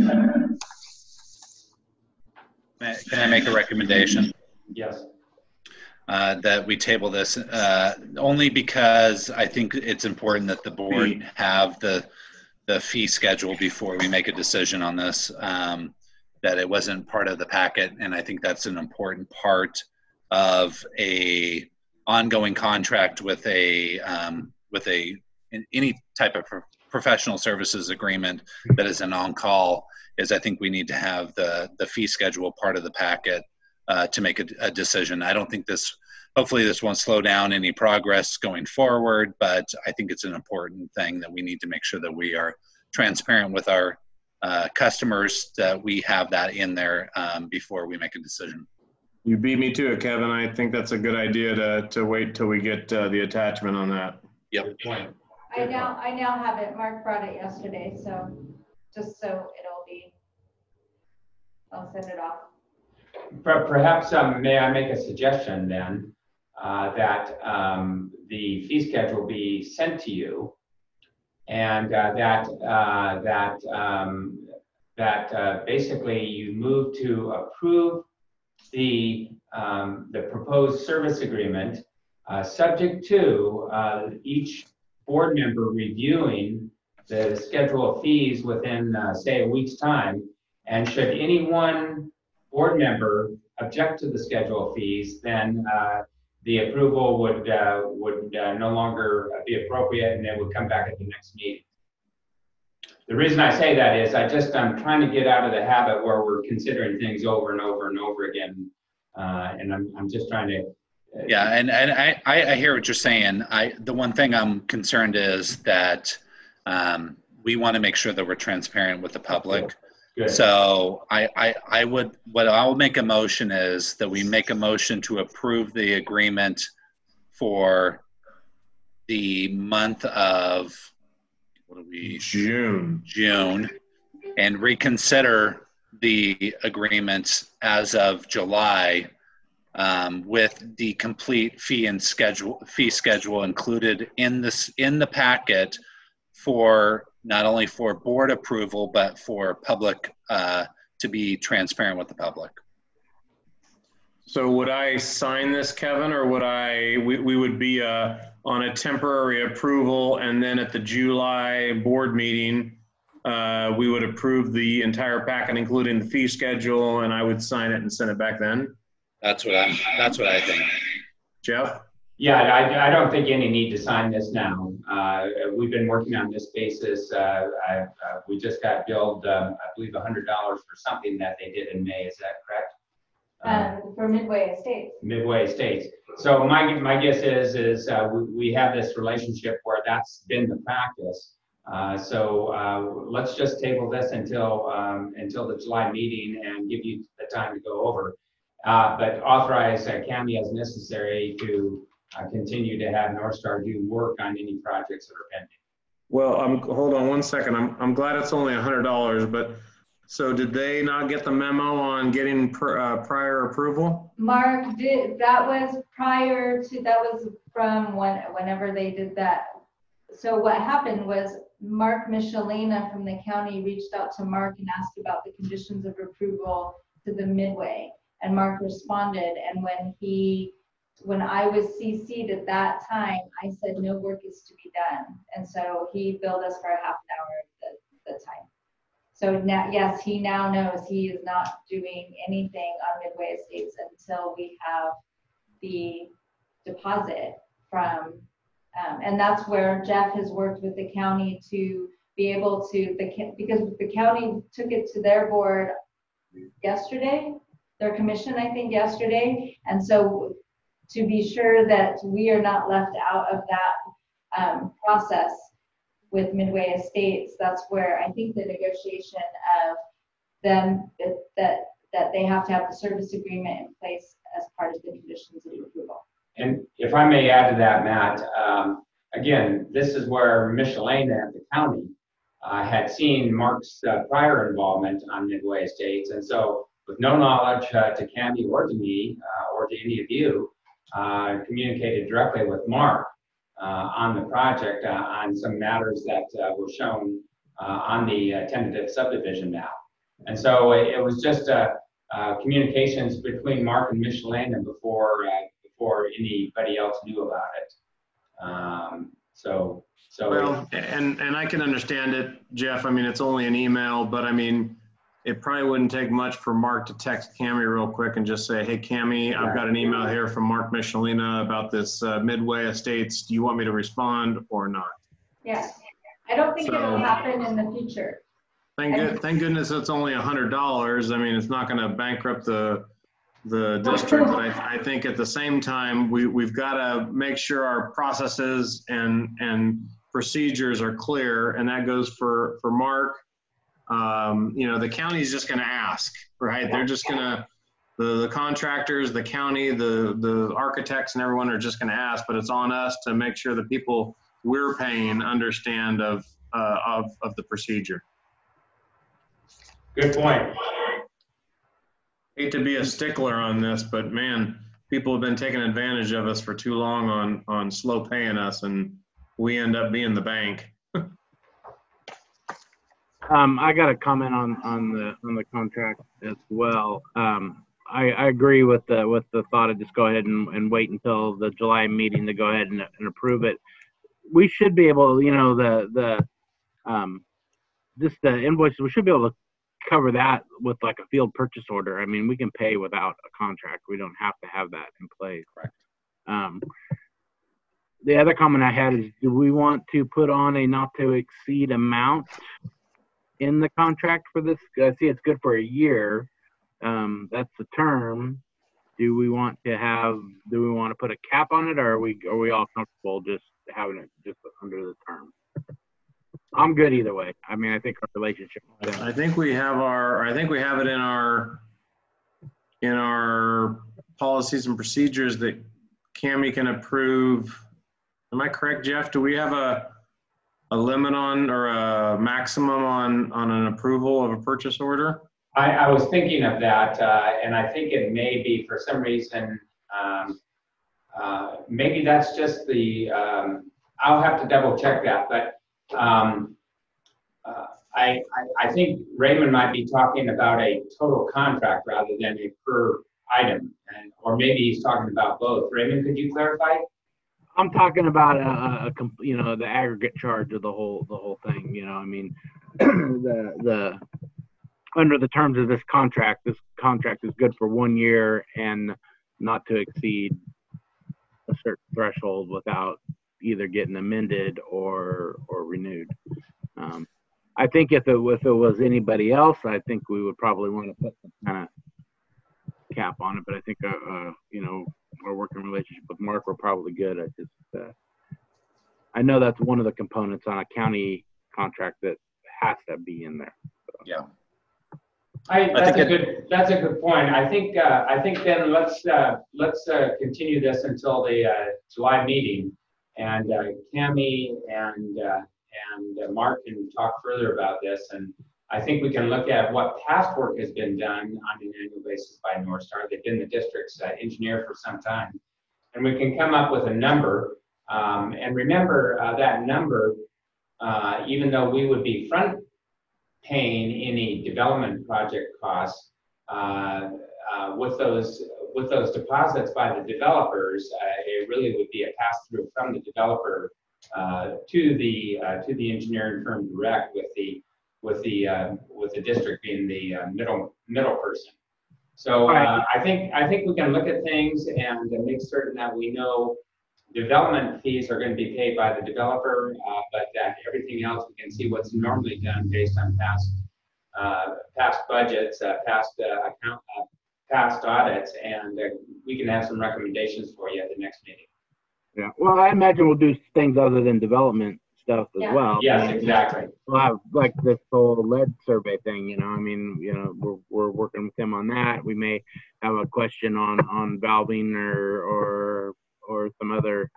Can I make a recommendation? Yes. That we table this only because I think it's important that the board have the fee schedule before we make a decision on this. That it wasn't part of the packet, and I think that's an important part of a ongoing contract with any type of professional services agreement that is an on-call. Is I think we need to have the fee schedule part of the packet to make a decision. I don't think hopefully this won't slow down any progress going forward, but I think it's an important thing that we need to make sure that we are transparent with our customers, that we have that in there before we make a decision. You beat me to it, Kevin. I think that's a good idea to wait till we get the attachment on that. Yep. Good point. I now have it. Mark brought it yesterday, so just so I'll send it off. Perhaps may I make a suggestion then that the fee schedule be sent to you, and that basically you move to approve the proposed service agreement, subject to each board member reviewing the schedule of fees within, say, a week's time. And should any one board member object to the schedule of fees, then the approval would no longer be appropriate, and it would come back at the next meeting. The reason I say that is I'm trying to get out of the habit where we're considering things over and over and over again, and I'm just trying to. Yeah, and I hear what you're saying. The one thing I'm concerned is that we want to make sure that we're transparent with the public. Good. So I would, what I'll make a motion is that we make a motion to approve the agreement for the month of, what are we? June. June, and reconsider the agreements as of July, with the complete fee schedule included in the packet, for not only for board approval, but for public, to be transparent with the public. So would I sign this, Kevin, or would we would be on a temporary approval, and then at the July board meeting, we would approve the entire packet, including the fee schedule, and I would sign it and send it back then? That's what I think. Jeff? Yeah, I don't think any need to sign this now. We've been working on this basis. We just got billed, I believe, $100 for something that they did in May. Is that correct? For Midway Estates. Midway Estates. So my guess is we have this relationship where that's been the practice. So let's just table this until the July meeting and give you the time to go over. But authorize Cami as necessary to continue to have North Star do work on any projects that are pending. Well, hold on one second. I'm glad it's only $100, but so did they not get the memo on getting prior approval? Mark did, that was prior to, that was from whenever they did that. So what happened was Mark Michelina from the county reached out to Mark and asked about the conditions of approval to the Midway, and Mark responded. And when I was CC'd at that time, I said no work is to be done, and so he billed us for a half an hour at the time. So now, yes, he now knows he is not doing anything on Midway Estates until we have the deposit from, and that's where Jeff has worked with the county to be able to, because the county took it to their board yesterday, their commission, I think yesterday. And so to be sure that we are not left out of that process with Midway Estates, that's where I think the negotiation of them, that they have to have the service agreement in place as part of the conditions of approval. And if I may add to that, Matt, again, this is where Michelina at the county had seen Mark's prior involvement on Midway Estates. And so with no knowledge to Cami or to me or to any of you, communicated directly with Mark on the project on some matters that were shown on the tentative subdivision map. And so it was just communications between Mark and Michelina before anybody else knew about it. Well, and I can understand it, Jeff. I mean, it's only an email, but I mean, it probably wouldn't take much for Mark to text Cami real quick and just say, hey, Cami, I've got an email here from Mark Michelina about this Midway Estates. Do you want me to respond or not? Yes. I don't think it'll happen in the future. Thank goodness it's only $100. I mean, it's not going to bankrupt the district, but I think at the same time, we've got to make sure our processes and procedures are clear, and that goes for Mark. The county's just going to ask, right? They're just going to, the contractors, the county, the architects and everyone are just going to ask, but it's on us to make sure the people we're paying understand of the procedure. Good point. Hate to be a stickler on this, but man, people have been taking advantage of us for too long on slow paying us, and we end up being the bank. I got a comment on the contract as well. I agree with the thought of just go ahead and wait until the July meeting to go ahead and approve it. We should be able, just the invoices, we should be able to cover that with like a field purchase order. I mean, we can pay without a contract. We don't have to have that in place. Correct. The other comment I had is, do we want to put on a not to exceed amount in the contract for this? I see it's good for a year. That's the term. Do we want to put a cap on it, or are we all comfortable just having it just under the term? I'm good either way. I mean, I think our relationship with them. I think we have it in our policies and procedures that Cami can approve. Am I correct, Jeff? Do we have a limit on or a maximum on an approval of a purchase order? I was thinking of that, and I think it may be for some reason, maybe that's just the, I'll have to double check that, but I think Raymond might be talking about a total contract rather than a per item, or maybe he's talking about both. Raymond, could you clarify? I'm talking about the aggregate charge of the whole thing. You know, I mean, the under the terms of this contract is good for 1 year and not to exceed a certain threshold without either getting amended or renewed. I think if it was anybody else, I think we would probably want to put some kind of cap on it. But I think our working relationship with Mark, we're probably good. I know that's one of the components on a county contract that has to be in there. So. Yeah. That's a good point. I think then let's continue this until the July meeting, and Cami and Mark can talk further about this. And I think we can look at what past work has been done on an annual basis by North Star. They've been the district's engineer for some time, and we can come up with a number. And remember that number, even though we would be front paying any development project costs with those deposits by the developers, it really would be a pass through from the developer to the engineering firm direct, with the district being the middle person. So I think we can look at things and make certain that we know development fees are going to be paid by the developer, but that everything else we can see what's normally done based on past budgets, past audits, and we can have some recommendations for you at the next meeting. Yeah. Well, I imagine we'll do things other than development stuff as well. Yes, exactly. We'll have like this whole lead survey thing, we're working with them on that. We may have a question on valving or some other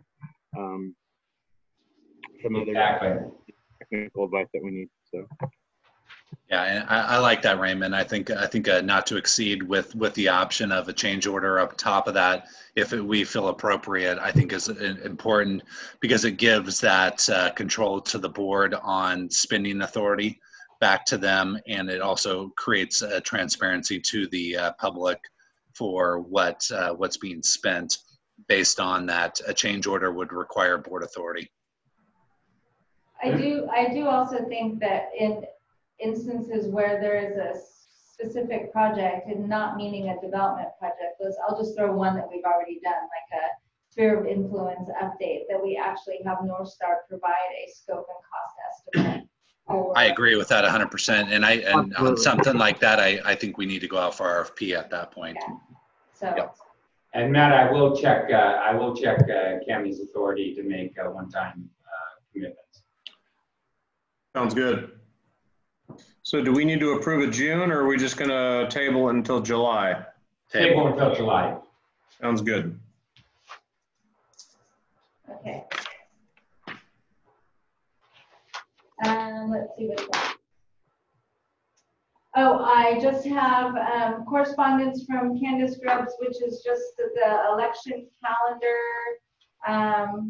technical advice that we need. So. Yeah, and I like that, Raymond. I think not to exceed with the option of a change order up top of that, if we feel appropriate, I think is important, because it gives that control to the board on spending authority back to them, and it also creates transparency to the public for what's being spent, based on that a change order would require board authority. I do also think that in instances where there is a specific project and not meaning a development project, I'll just throw one that we've already done, like a sphere of influence update, that we actually have North Star provide a scope and cost estimate. I agree with that 100%. And on something like that, I think we need to go out for RFP at that point. Yeah. So. Yep. And Matt, I will check Cami's authority to make one-time commitments. Sounds good. So do we need to approve it June, or are we just going to table it until July? Table until July. Sounds good. Okay. Let's see what's that. Oh, I just have correspondence from Candace Grubbs, which is just the election calendar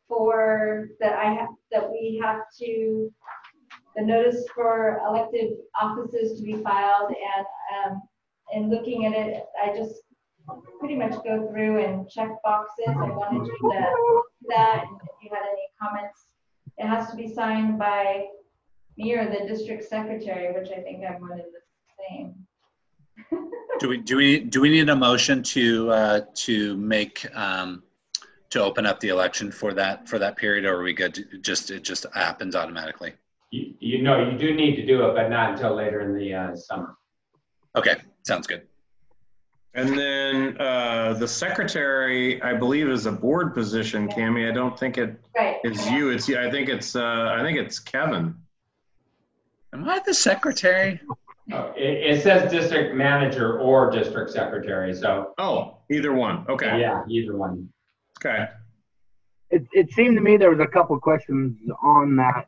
that we have to, the notice for elected offices to be filed, and in looking at it, I just pretty much go through and check boxes. I wanted you to do that, and if you had any comments, it has to be signed by me or the district secretary, which I think I'm one of the same. Do we need a motion to make to open up the election for that period, or are we good? It just happens automatically. You do need to do it, but not until later in the summer. Okay, sounds good. And then the secretary, I believe, is a board position, Cami. I don't think it is you. I think it's Kevin. Am I the secretary? Oh, it says district manager or district secretary, so Oh, either one. Okay. yeah, either one. Okay. It seemed to me there was a couple questions on that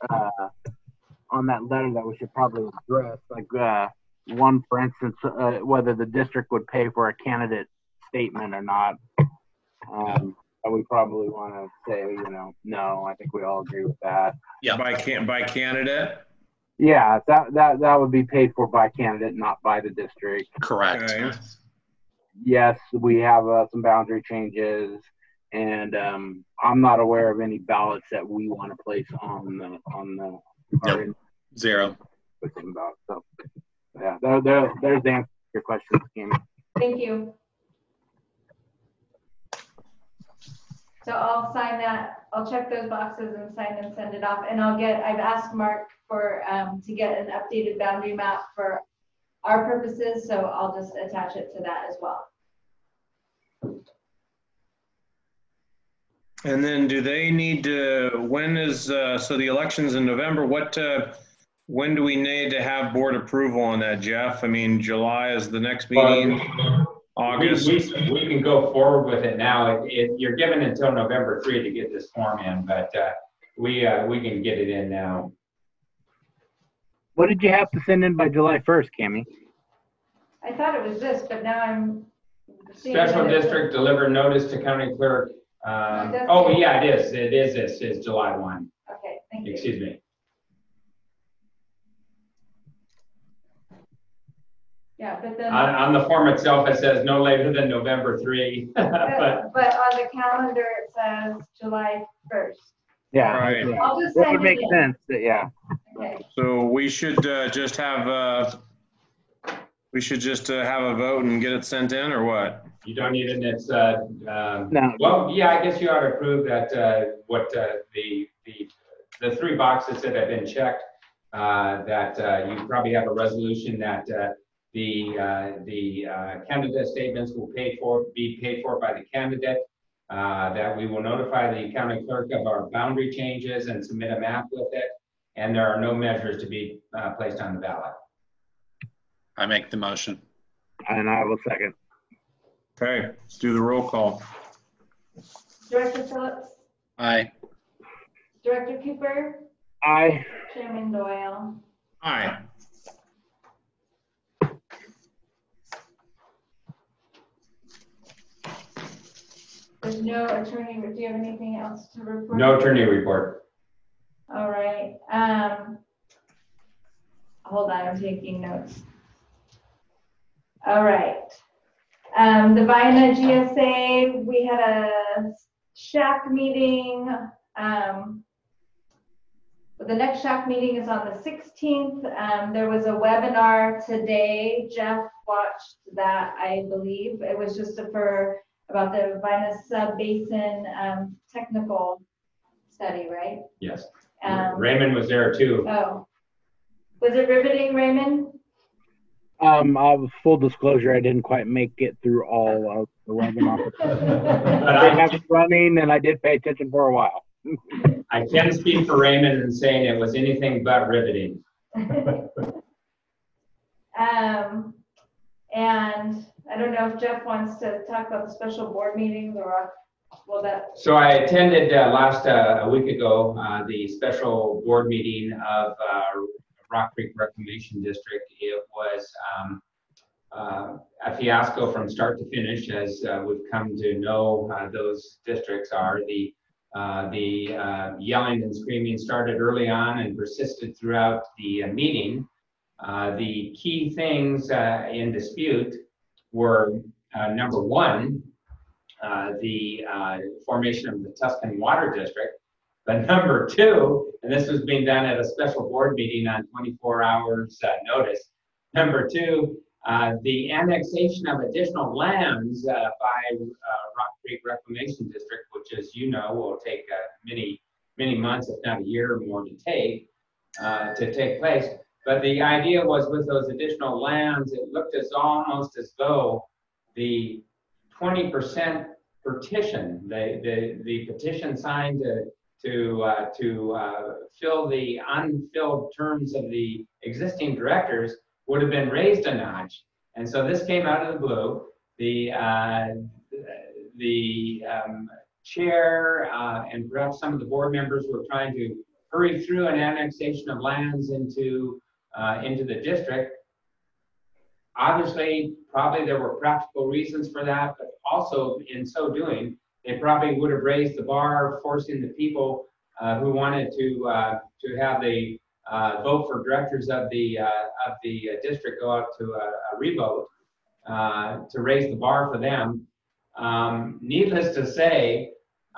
letter that we should probably address. Like one, for instance, whether the district would pay for a candidate statement or not. We probably want to say, no. I think we all agree with that. Yeah. By candidate. Yeah, that would be paid for by candidate, not by the district. Correct. Okay. Yes, we have some boundary changes, and I'm not aware of any ballots that we want to place on the Nope. Zero. ballot. So yeah, there's the answer to your question, Tammy. Thank you. So I'll sign that, I'll check those boxes and sign and send it off, and I've asked Mark for, to get an updated boundary map for our purposes, so I'll just attach it to that as well. And then do they need to, when is, so the election's in November, when do we need to have board approval on that, Jeff? I mean, July is the next meeting, August. We can go forward with it now. You're given until November 3 to get this form in, but we can get it in now. What did you have to send in by July 1st, Cami? I thought it was this, but now I'm seeing Special that it's- district deliver notice to county clerk. Oh, yeah, it is. It is. It's July 1. Okay, thank you. Excuse me. Yeah, but then. On the form itself, it says no later than November 3. But But on the calendar, it says July 1st. Yeah, Right. yeah. I'll just That send would it make in. sense. Yeah. Okay. So we should just have a vote and get it sent in, or what? you don't need it. It's No. well, yeah, I guess you ought to approve that what the 3 boxes that have been checked. That you probably have a resolution that the candidate statements will be paid for by the candidate. That we will notify the county clerk of our boundary changes and submit a map with it. And there are no measures to be placed on the ballot. I make the motion. And I will second. Okay, let's do the roll call. Director Phillips, Aye. Director Cooper, Aye. Chairman Doyle. Aye. There's no attorney, do you have anything else to report? No attorney report. All right, hold on, I'm taking notes. All right, the Vina GSA, we had a SHAC meeting. The next SHAC meeting is on the 16th. There was a webinar today. Jeff watched that, I believe. It was just about the Vina Sub-Basin technical study, right? Yes. Raymond was there too. Oh, was it riveting, Raymond? I was full disclosure. I didn't quite make it through all of the webinar. I have it running, and I did pay attention for a while. I can speak for Raymond in saying it was anything but riveting. And I don't know if Jeff wants to talk about the special board meetings or will that. So I attended a week ago, the special board meeting of Rock Creek Reclamation District. It was a fiasco from start to finish, as we've come to know those districts are. The yelling and screaming started early on and persisted throughout the meeting. The key things in dispute were number one, the formation of the Tuscan Water District. But number two, and this was being done at a special board meeting on 24 hours notice. Number two, the annexation of additional lands by Rock Creek Reclamation District, which, as you know, will take many months, if not a year or more, to take place. But the idea was, with those additional lands, it looked almost as though the 20% petition, the petition signed to fill the unfilled terms of the existing directors would have been raised a notch. And so this came out of the blue. The chair and perhaps some of the board members were trying to hurry through an annexation of lands into the district. Obviously, probably there were practical reasons for that, but also in so doing, they probably would have raised the bar, forcing the people who wanted to have the vote for directors of the district go out to a revote to raise the bar for them. Needless to say,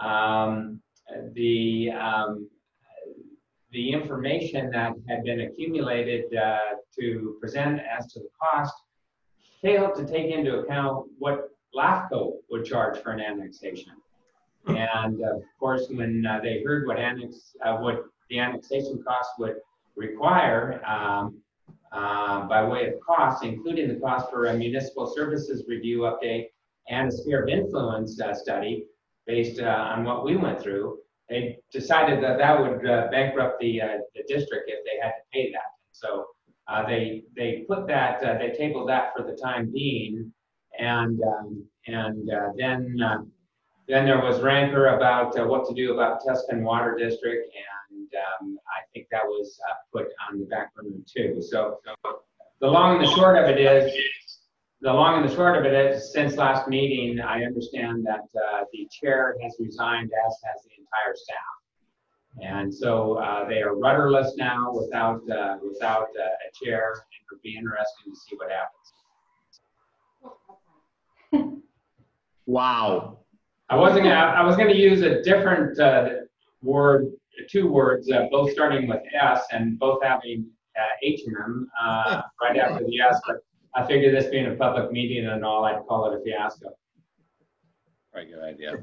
the information that had been accumulated to present as to the cost failed to take into account what LAFCO would charge for an annexation. And of course, when they heard what the annexation cost would require by way of costs, including the cost for a municipal services review update and a sphere of influence study based on what we went through, they decided that that would bankrupt the district if they had to pay that. So they put that, they tabled that for the time being, and then there was rancor about what to do about Tuscan Water District, and I think that was put on the back burner too. So the long and the short of it is, since last meeting, I understand that the chair has resigned, as has the entire staff. And so they are rudderless now without a chair, and it'll be interesting to see what happens. Wow. I was gonna use a different word, two words, both starting with S and both having H in them right after the S, but I figured this being a public meeting and all, I'd call it a fiasco. Right, good idea.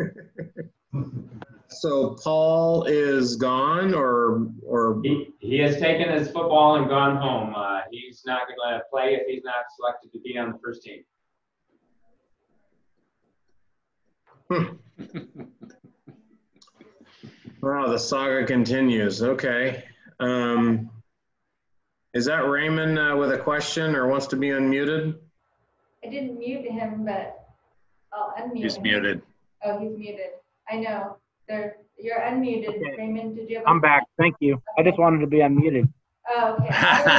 So Paul is gone, or He has taken his football and gone home. He's not gonna play if he's not selected to be on the first team. Wow, the saga continues. Okay. Is that Raymond with a question or wants to be unmuted? I didn't mute him, but I'll unmute He's him. muted. Oh, he's muted. I know. You're unmuted. Okay. Raymond, did you have I'm back. Thank you. I just wanted to be unmuted. Oh, okay.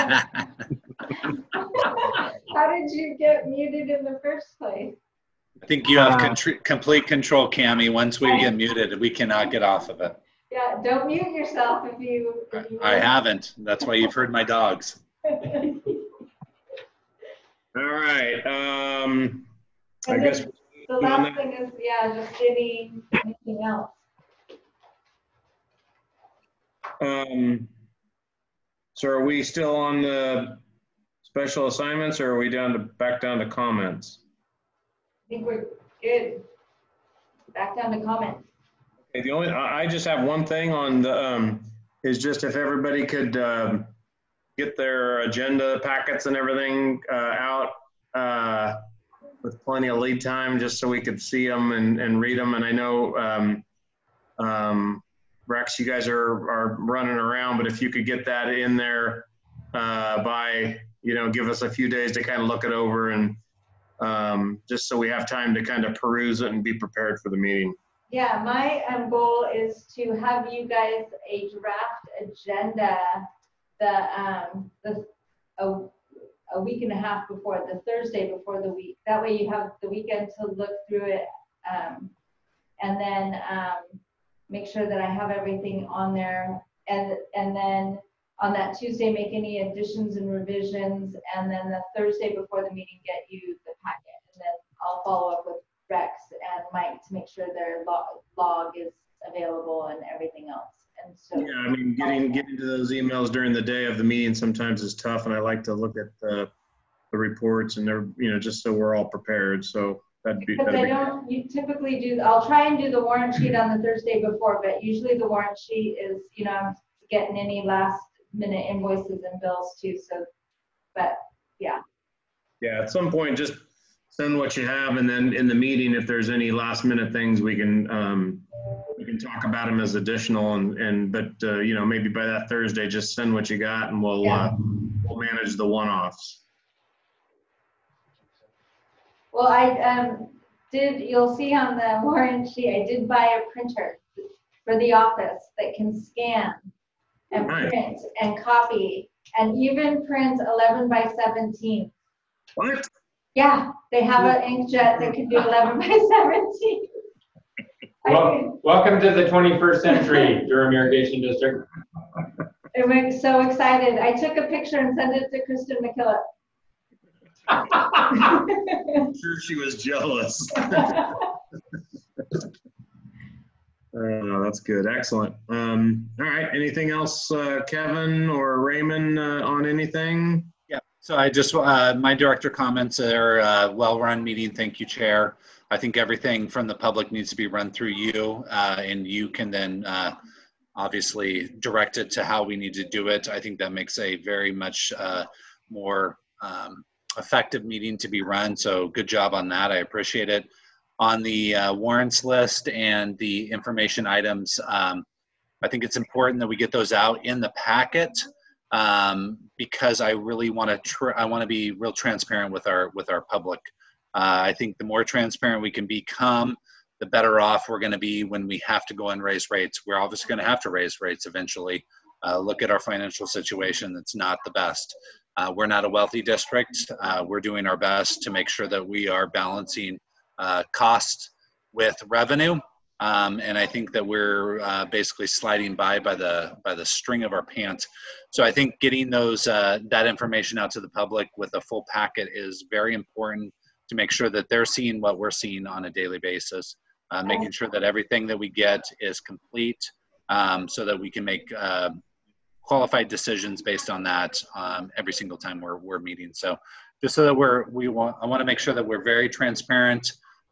How did you get muted in the first place? I think you have complete control, Cammie. Once we get muted, we cannot get off of it. Yeah, don't mute yourself if you I haven't. That's why you've heard my dogs. All right. I And guess then the last thing is, yeah, just anything else. So are we still on the special assignments, or are we back down to comments? I think we're good. Back down to comments. Okay, I just have one thing on the, is just if everybody could get their agenda packets and everything out with plenty of lead time, just so we could see them and read them. And I know, Rex, you guys are running around, but if you could get that in there by, give us a few days to kind of look it over, and just so we have time to kind of peruse it and be prepared for the meeting. Yeah, my goal is to have you guys a draft agenda a week and a half before, the Thursday before the week. That way you have the weekend to look through it, and then make sure that I have everything on there, and then on that Tuesday make any additions and revisions, and then the Thursday before the meeting get you the packet, and then I'll follow up with Rex and Mike to make sure their log is available and everything else. And so, yeah, I mean, getting to those emails during the day of the meeting sometimes is tough, and I like to look at the reports, and they're, just so we're all prepared. So you typically do, I'll try and do the warrant sheet on the Thursday before, but usually the warrant sheet is, I'm getting any last minute invoices and bills too. So, but yeah. Yeah, at some point, just send what you have, and then in the meeting, if there's any last minute things, we can talk about them as additional, but you know, maybe by that Thursday, just send what you got, and we'll manage the one-offs. Well, you'll see on the warrant sheet, I did buy a printer for the office that can scan and Nice. print and copy and even print 11 by 17. What? Yeah, they have an inkjet that can do 11 by 17. Well, welcome to the 21st century, Durham Irrigation District. I'm so excited. I took a picture and sent it to Kristen McKillop. I'm sure she was jealous. That's good. Excellent. All right. Anything else, Kevin or Raymond, on anything? Yeah, so I just, my director comments are well-run meeting. Thank you, Chair. I think everything from the public needs to be run through you, and you can then obviously direct it to how we need to do it. I think that makes a very much more effective meeting to be run. So good job on that. I appreciate it. On the warrants list and the information items, I think it's important that we get those out in the packet, because I really want to I want to be real transparent with our public. I think the more transparent we can become, the better off we're going to be when we have to go and raise rates. We're obviously going to have to raise rates eventually. Look at our financial situation. It's not the best. We're not a wealthy district. We're doing our best to make sure that we are balancing cost with revenue. And I think that we're basically sliding by the string of our pants. So I think getting those that information out to the public with a full packet is very important to make sure that they're seeing what we're seeing on a daily basis, making sure that everything that we get is complete, so that we can make qualified decisions based on that every single time we're meeting. So just so that I want to make sure that we're very transparent,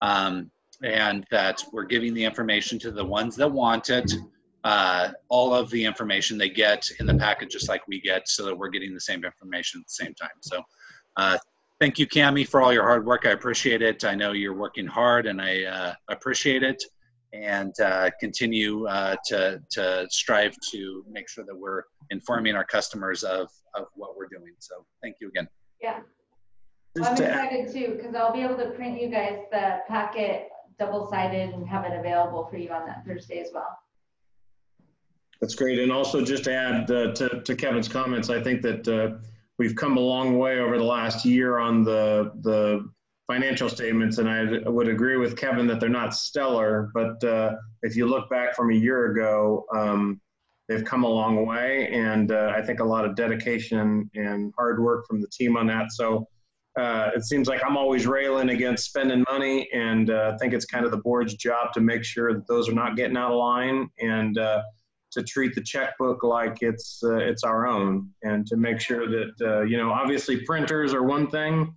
and that we're giving the information to the ones that want it, all of the information they get in the package, just like we get, so that we're getting the same information at the same time. So thank you, Cami, for all your hard work. I appreciate it. I know you're working hard, and I appreciate it, and continue to strive to make sure that we're informing our customers of what we're doing. So thank you again. Yeah. Well, I'm excited too, because I'll be able to print you guys the packet double-sided and have it available for you on that Thursday as well. That's great. And also just to add to Kevin's comments, I think that we've come a long way over the last year on the financial statements, and I would agree with Kevin that they're not stellar, but if you look back from a year ago, they've come a long way, and I think a lot of dedication and hard work from the team on that. So it seems like I'm always railing against spending money, and I think it's kind of the board's job to make sure that those are not getting out of line, and to treat the checkbook like it's our own, and to make sure that, you know, obviously printers are one thing,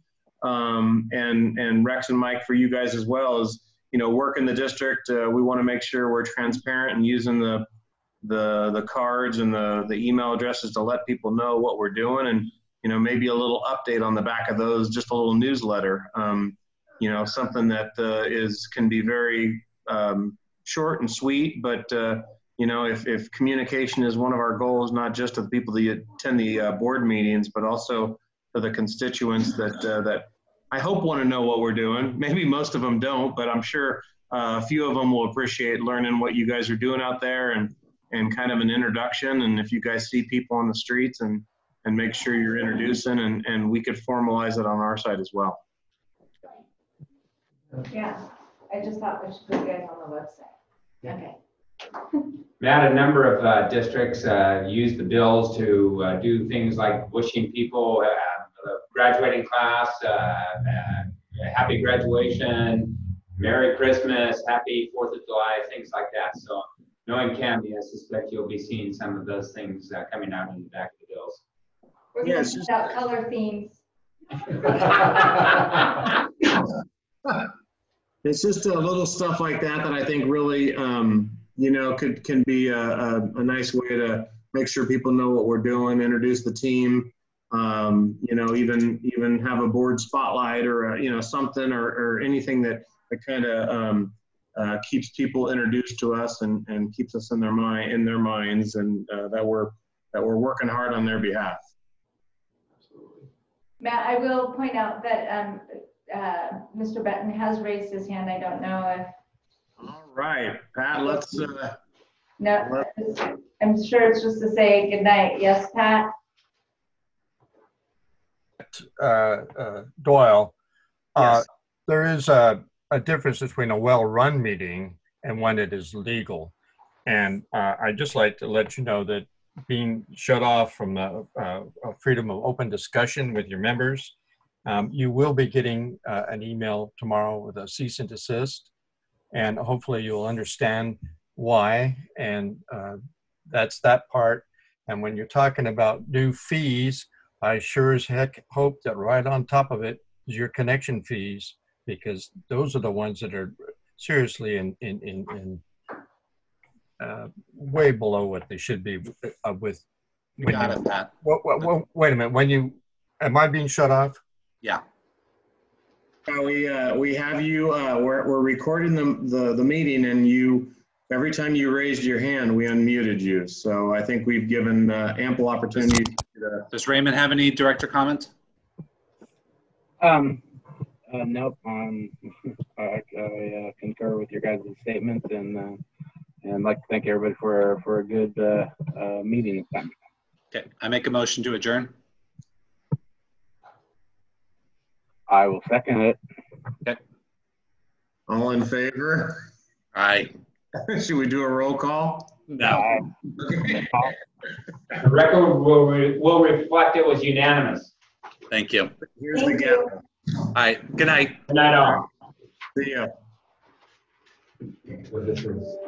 and Rex and Mike, for you guys as well, is, you know, work in the district. We want to make sure we're transparent and using the cards and the email addresses to let people know what we're doing, and, you know, maybe a little update on the back of those, just a little newsletter, you know, something that can be very short and sweet, but you know, if communication is one of our goals, not just to the people that attend the board meetings, but also to the constituents that I hope want to know what we're doing. Maybe most of them don't, but I'm sure a few of them will appreciate learning what you guys are doing out there, and kind of an introduction. And if you guys see people on the streets, and make sure you're introducing, and we could formalize it on our side as well. Yeah, I just thought we should put you guys on the website. Okay. Matt, a number of districts use the bills to do things like wishing people graduating class, happy graduation, Merry Christmas, Happy 4th of July, things like that. So knowing Cami, I suspect you'll be seeing some of those things coming out in the back of the bills. We're going to put out color themes. It's just a little stuff like that I think really, you know, can be a nice way to make sure people know what we're doing, introduce the team, Even have a board spotlight or something or anything that kind of keeps people introduced to us and keeps us in their minds, and that we're working hard on their behalf. Matt, I will point out that Mr. Benton has raised his hand. I don't know if. All right, Pat, let's. No, I'm sure it's just to say good night. Yes, Pat? Doyle, Yes. there is a difference between a well-run meeting and when it is legal. And I'd just like to let you know that being shut off from the freedom of open discussion with your members, you will be getting an email tomorrow with a cease and desist. And hopefully you'll understand why. And that's that part. And when you're talking about new fees, I sure as heck hope that right on top of it is your connection fees, because those are the ones that are seriously in way below what they should be with. You got it, Pat. Wait a minute. Am I being shut off? Yeah. We have you. We're recording the meeting, and every time you raised your hand, we unmuted you. So I think we've given ample opportunity. Does Raymond have any director comments? Nope. I concur with your guys' statements, and I'd like to thank everybody for a good meeting this time. Okay, I make a motion to adjourn. I will second it. Okay. All in favor? Aye. Should we do a roll call? No. Okay. The record will reflect it was unanimous. Thank you. Here's Thank the you. gap. All right. Good night. Good night, all. See ya. So this is